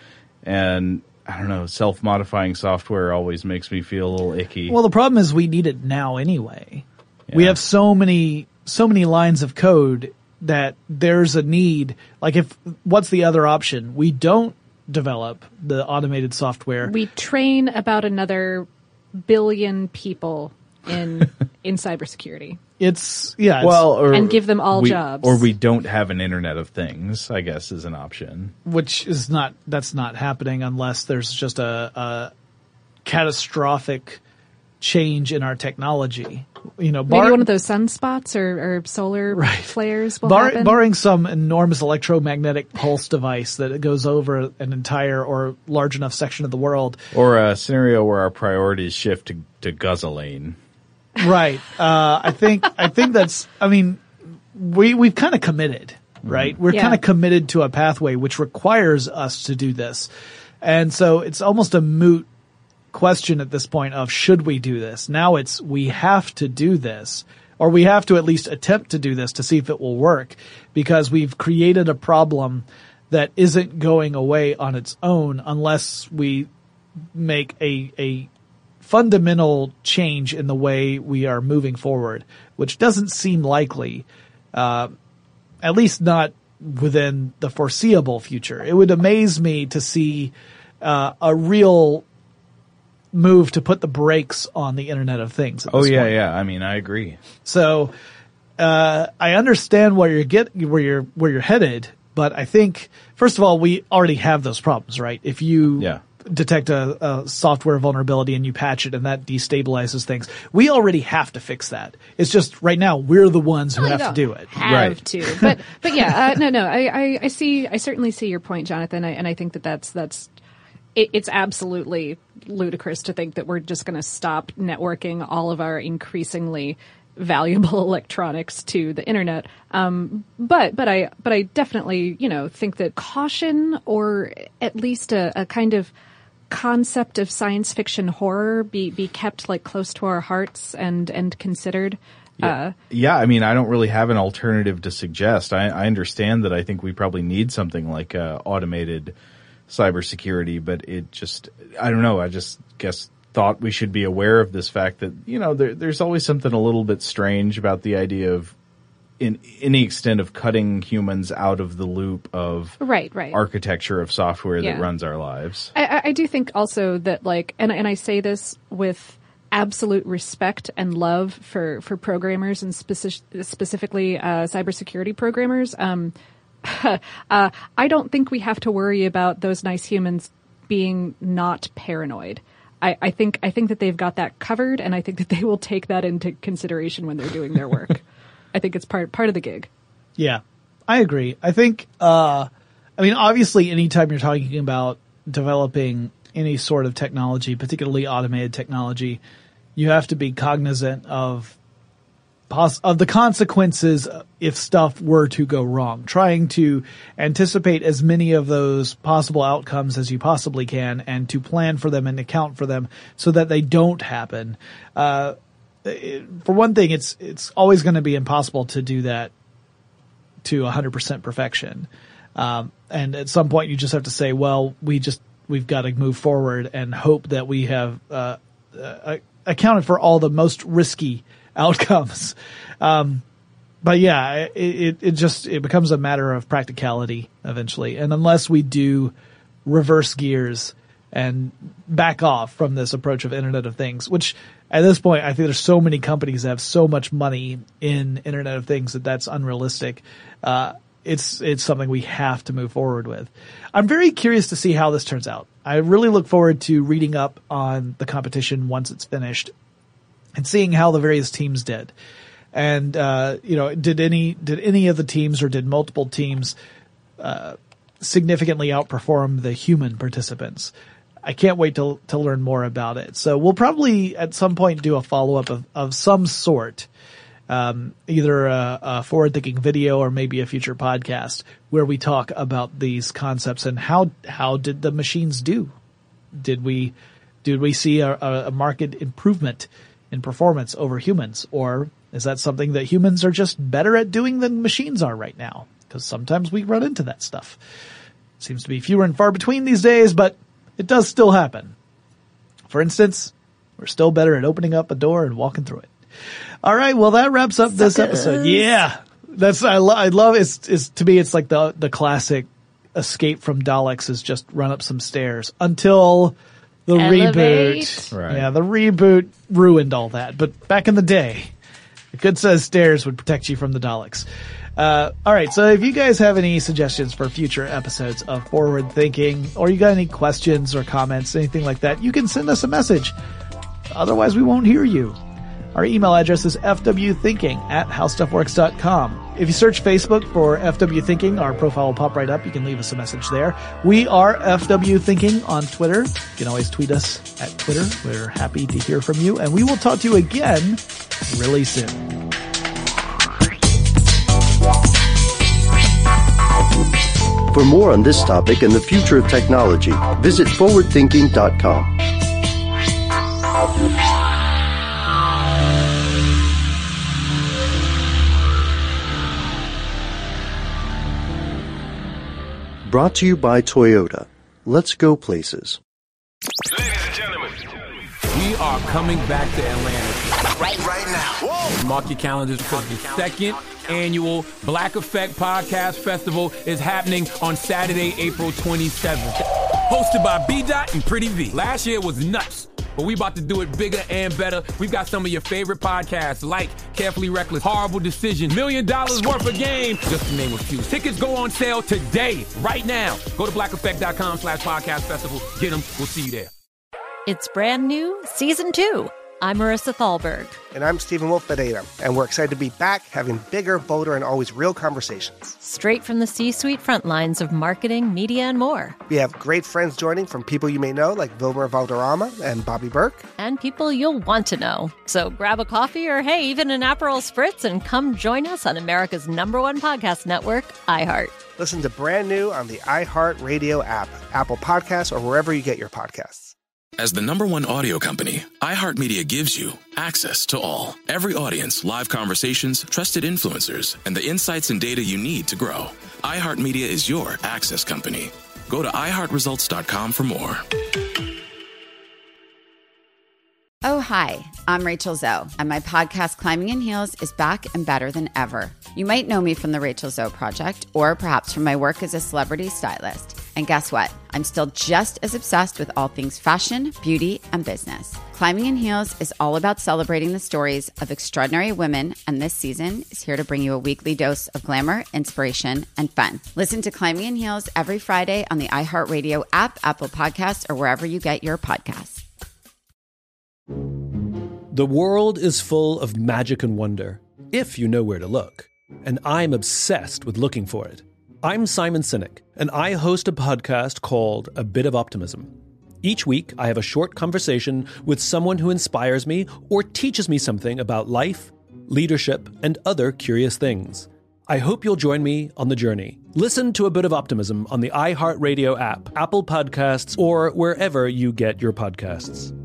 And I don't know, self-modifying software always makes me feel a little icky. Well, the problem is we need it now anyway. Yeah. We have so many, so many lines of code that there's a need. Like, if, what's the other option? We don't develop the automated software. We train about another billion people in in cybersecurity. It's, yeah. It's, well, or And give them all we, jobs. Or we don't have an Internet of Things, I guess, is an option. which is not, that's not happening unless there's just a, a catastrophic change in our technology. You know, Maybe bar- one of those sunspots or, or solar Right. flares will Bar- happen. barring some enormous electromagnetic pulse device that goes over an entire or large enough section of the world. Or a scenario where our priorities shift to, to guzzling. Right. Uh, I think, I think that's, I mean, we, we've kind of committed, right? We're Yeah. kind of committed to a pathway which requires us to do this. And so it's almost a moot question at this point of should we do this? Now it's we have to do this, or we have to at least attempt to do this to see if it will work, because we've created a problem that isn't going away on its own unless we make a, a fundamental change in the way we are moving forward, which doesn't seem likely, uh, at least not within the foreseeable future. It would amaze me to see uh, a real move to put the brakes on the Internet of Things. At Oh, this yeah, point. yeah. I mean, I agree. So uh, I understand where you're get where you're where you're headed, but I think first of all we already have those problems, right? If you Yeah. detect a, a software vulnerability and you patch it and that destabilizes things, we already have to fix that. It's just right now we're the ones who Well, you have to don't do it. Have Right. to, but but yeah, uh, no, no. I, I I see. I certainly see your point, Jonathan, I, and I think that that's that's it, it's absolutely ludicrous to think that we're just going to stop networking all of our increasingly valuable electronics to the internet. Um, but, but I, but I definitely, you know, think that caution, or at least a, a kind of concept of science fiction horror be, be kept like close to our hearts and, and considered. Yeah. Uh, yeah. I mean, I don't really have an alternative to suggest. I, I understand that I think we probably need something like, uh, automated cybersecurity, but it just, I don't know. I just guess thought we should be aware of this fact that, you know, there, there's always something a little bit strange about the idea of in any extent of cutting humans out of the loop of right, right. architecture of software yeah. that runs our lives. I, I do think also that, like, and, and I say this with absolute respect and love for, for programmers and speci- specifically uh, cybersecurity programmers. Um, uh, I don't think we have to worry about those nice humans being not paranoid. I, I think I think that they've got that covered, and I think that they will take that into consideration when they're doing their work. I think it's part part of the gig. Yeah, I agree. I think, uh, I mean, obviously, anytime you're talking about developing any sort of technology, particularly automated technology, you have to be cognizant of pos- of the consequences if stuff were to go wrong. Trying to anticipate as many of those possible outcomes as you possibly can, and to plan for them and account for them so that they don't happen. Uh, it, for one thing, it's it's always going to be impossible to do that to one hundred percent perfection. Um, and at some point, you just have to say, well, we just we've got to move forward and hope that we have uh, uh, accounted for all the most risky outcomes. Um, but yeah, it, it, it just, it becomes a matter of practicality eventually. And unless we do reverse gears and back off from this approach of Internet of Things, which at this point, I think there's so many companies that have so much money in Internet of Things that that's unrealistic. Uh, it's, it's something we have to move forward with. I'm very curious to see how this turns out. I really look forward to reading up on the competition once it's finished and seeing how the various teams did. And, uh, you know, did any, did any of the teams or did multiple teams, uh, significantly outperform the human participants? I can't wait to, to learn more about it. So we'll probably at some point do a follow-up of, of some sort, um, either a, a forward-thinking video or maybe a future podcast where we talk about these concepts and how, how did the machines do? Did we, did we see a, a marked improvement in performance over humans, or is that something that humans are just better at doing than machines are right now? Because sometimes we run into that stuff. Seems to be fewer and far between these days, but it does still happen. For instance, we're still better at opening up a door and walking through it. All right, well that wraps up this Suckers. episode. Yeah, that's I, lo- I love it. It's, it's to me it's like the the classic escape from Daleks is just run up some stairs until the Elevate. reboot. Right. Yeah, the reboot ruined all that. But back in the day, the good says stairs would protect you from the Daleks. Uh, all right, so if you guys have any suggestions for future episodes of Forward Thinking, or you got any questions or comments, anything like that, you can send us a message. Otherwise, we won't hear you. Our email address is f w thinking at how stuff works dot com. If you search Facebook for F W Thinking, our profile will pop right up. You can leave us a message there. We are F W Thinking on Twitter. You can always tweet us at Twitter. We're happy to hear from you, and we will talk to you again really soon. For more on this topic and the future of technology, visit forward thinking dot com. Brought to you by Toyota. Let's go places. Ladies and gentlemen, we are coming back to Atlanta. Right, right now. Whoa. Mark your calendars because the second annual Black Effect Podcast Festival is happening on Saturday, April twenty-seventh. Hosted by B-Dot and Pretty V. Last year was nuts, but we about to do it bigger and better. We've got some of your favorite podcasts like Carefully Reckless, Horrible Decision, Million Dollars Worth of Game, just to name a few. Tickets go on sale today, right now. Go to black effect dot com slash podcast festival. Get them. We'll see you there. It's brand new, season two. I'm Marissa Thalberg. And I'm Stephen Wolf Bedeta, and we're excited to be back having bigger, bolder, and always real conversations. Straight from the C-suite front lines of marketing, media, and more. We have great friends joining from people you may know, like Wilmer Valderrama and Bobby Burke. And people you'll want to know. So grab a coffee or, hey, even an Aperol Spritz and come join us on America's number one podcast network, iHeart. Listen to Brand New on the iHeartRadio app, Apple Podcasts, or wherever you get your podcasts. As the number one audio company, iHeartMedia gives you access to all. Every audience, live conversations, trusted influencers, and the insights and data you need to grow. iHeartMedia is your access company. Go to i heart results dot com for more. Oh, hi, I'm Rachel Zoe, and my podcast, Climbing in Heels, is back and better than ever. You might know me from the Rachel Zoe Project, or perhaps from my work as a celebrity stylist. And guess what? I'm still just as obsessed with all things fashion, beauty, and business. Climbing in Heels is all about celebrating the stories of extraordinary women, and this season is here to bring you a weekly dose of glamour, inspiration, and fun. Listen to Climbing in Heels every Friday on the iHeartRadio app, Apple Podcasts, or wherever you get your podcasts. The world is full of magic and wonder, if you know where to look. And I'm obsessed with looking for it. I'm Simon Sinek, and I host a podcast called A Bit of Optimism. Each week, I have a short conversation with someone who inspires me or teaches me something about life, leadership, and other curious things. I hope you'll join me on the journey. Listen to A Bit of Optimism on the iHeartRadio app, Apple Podcasts, or wherever you get your podcasts.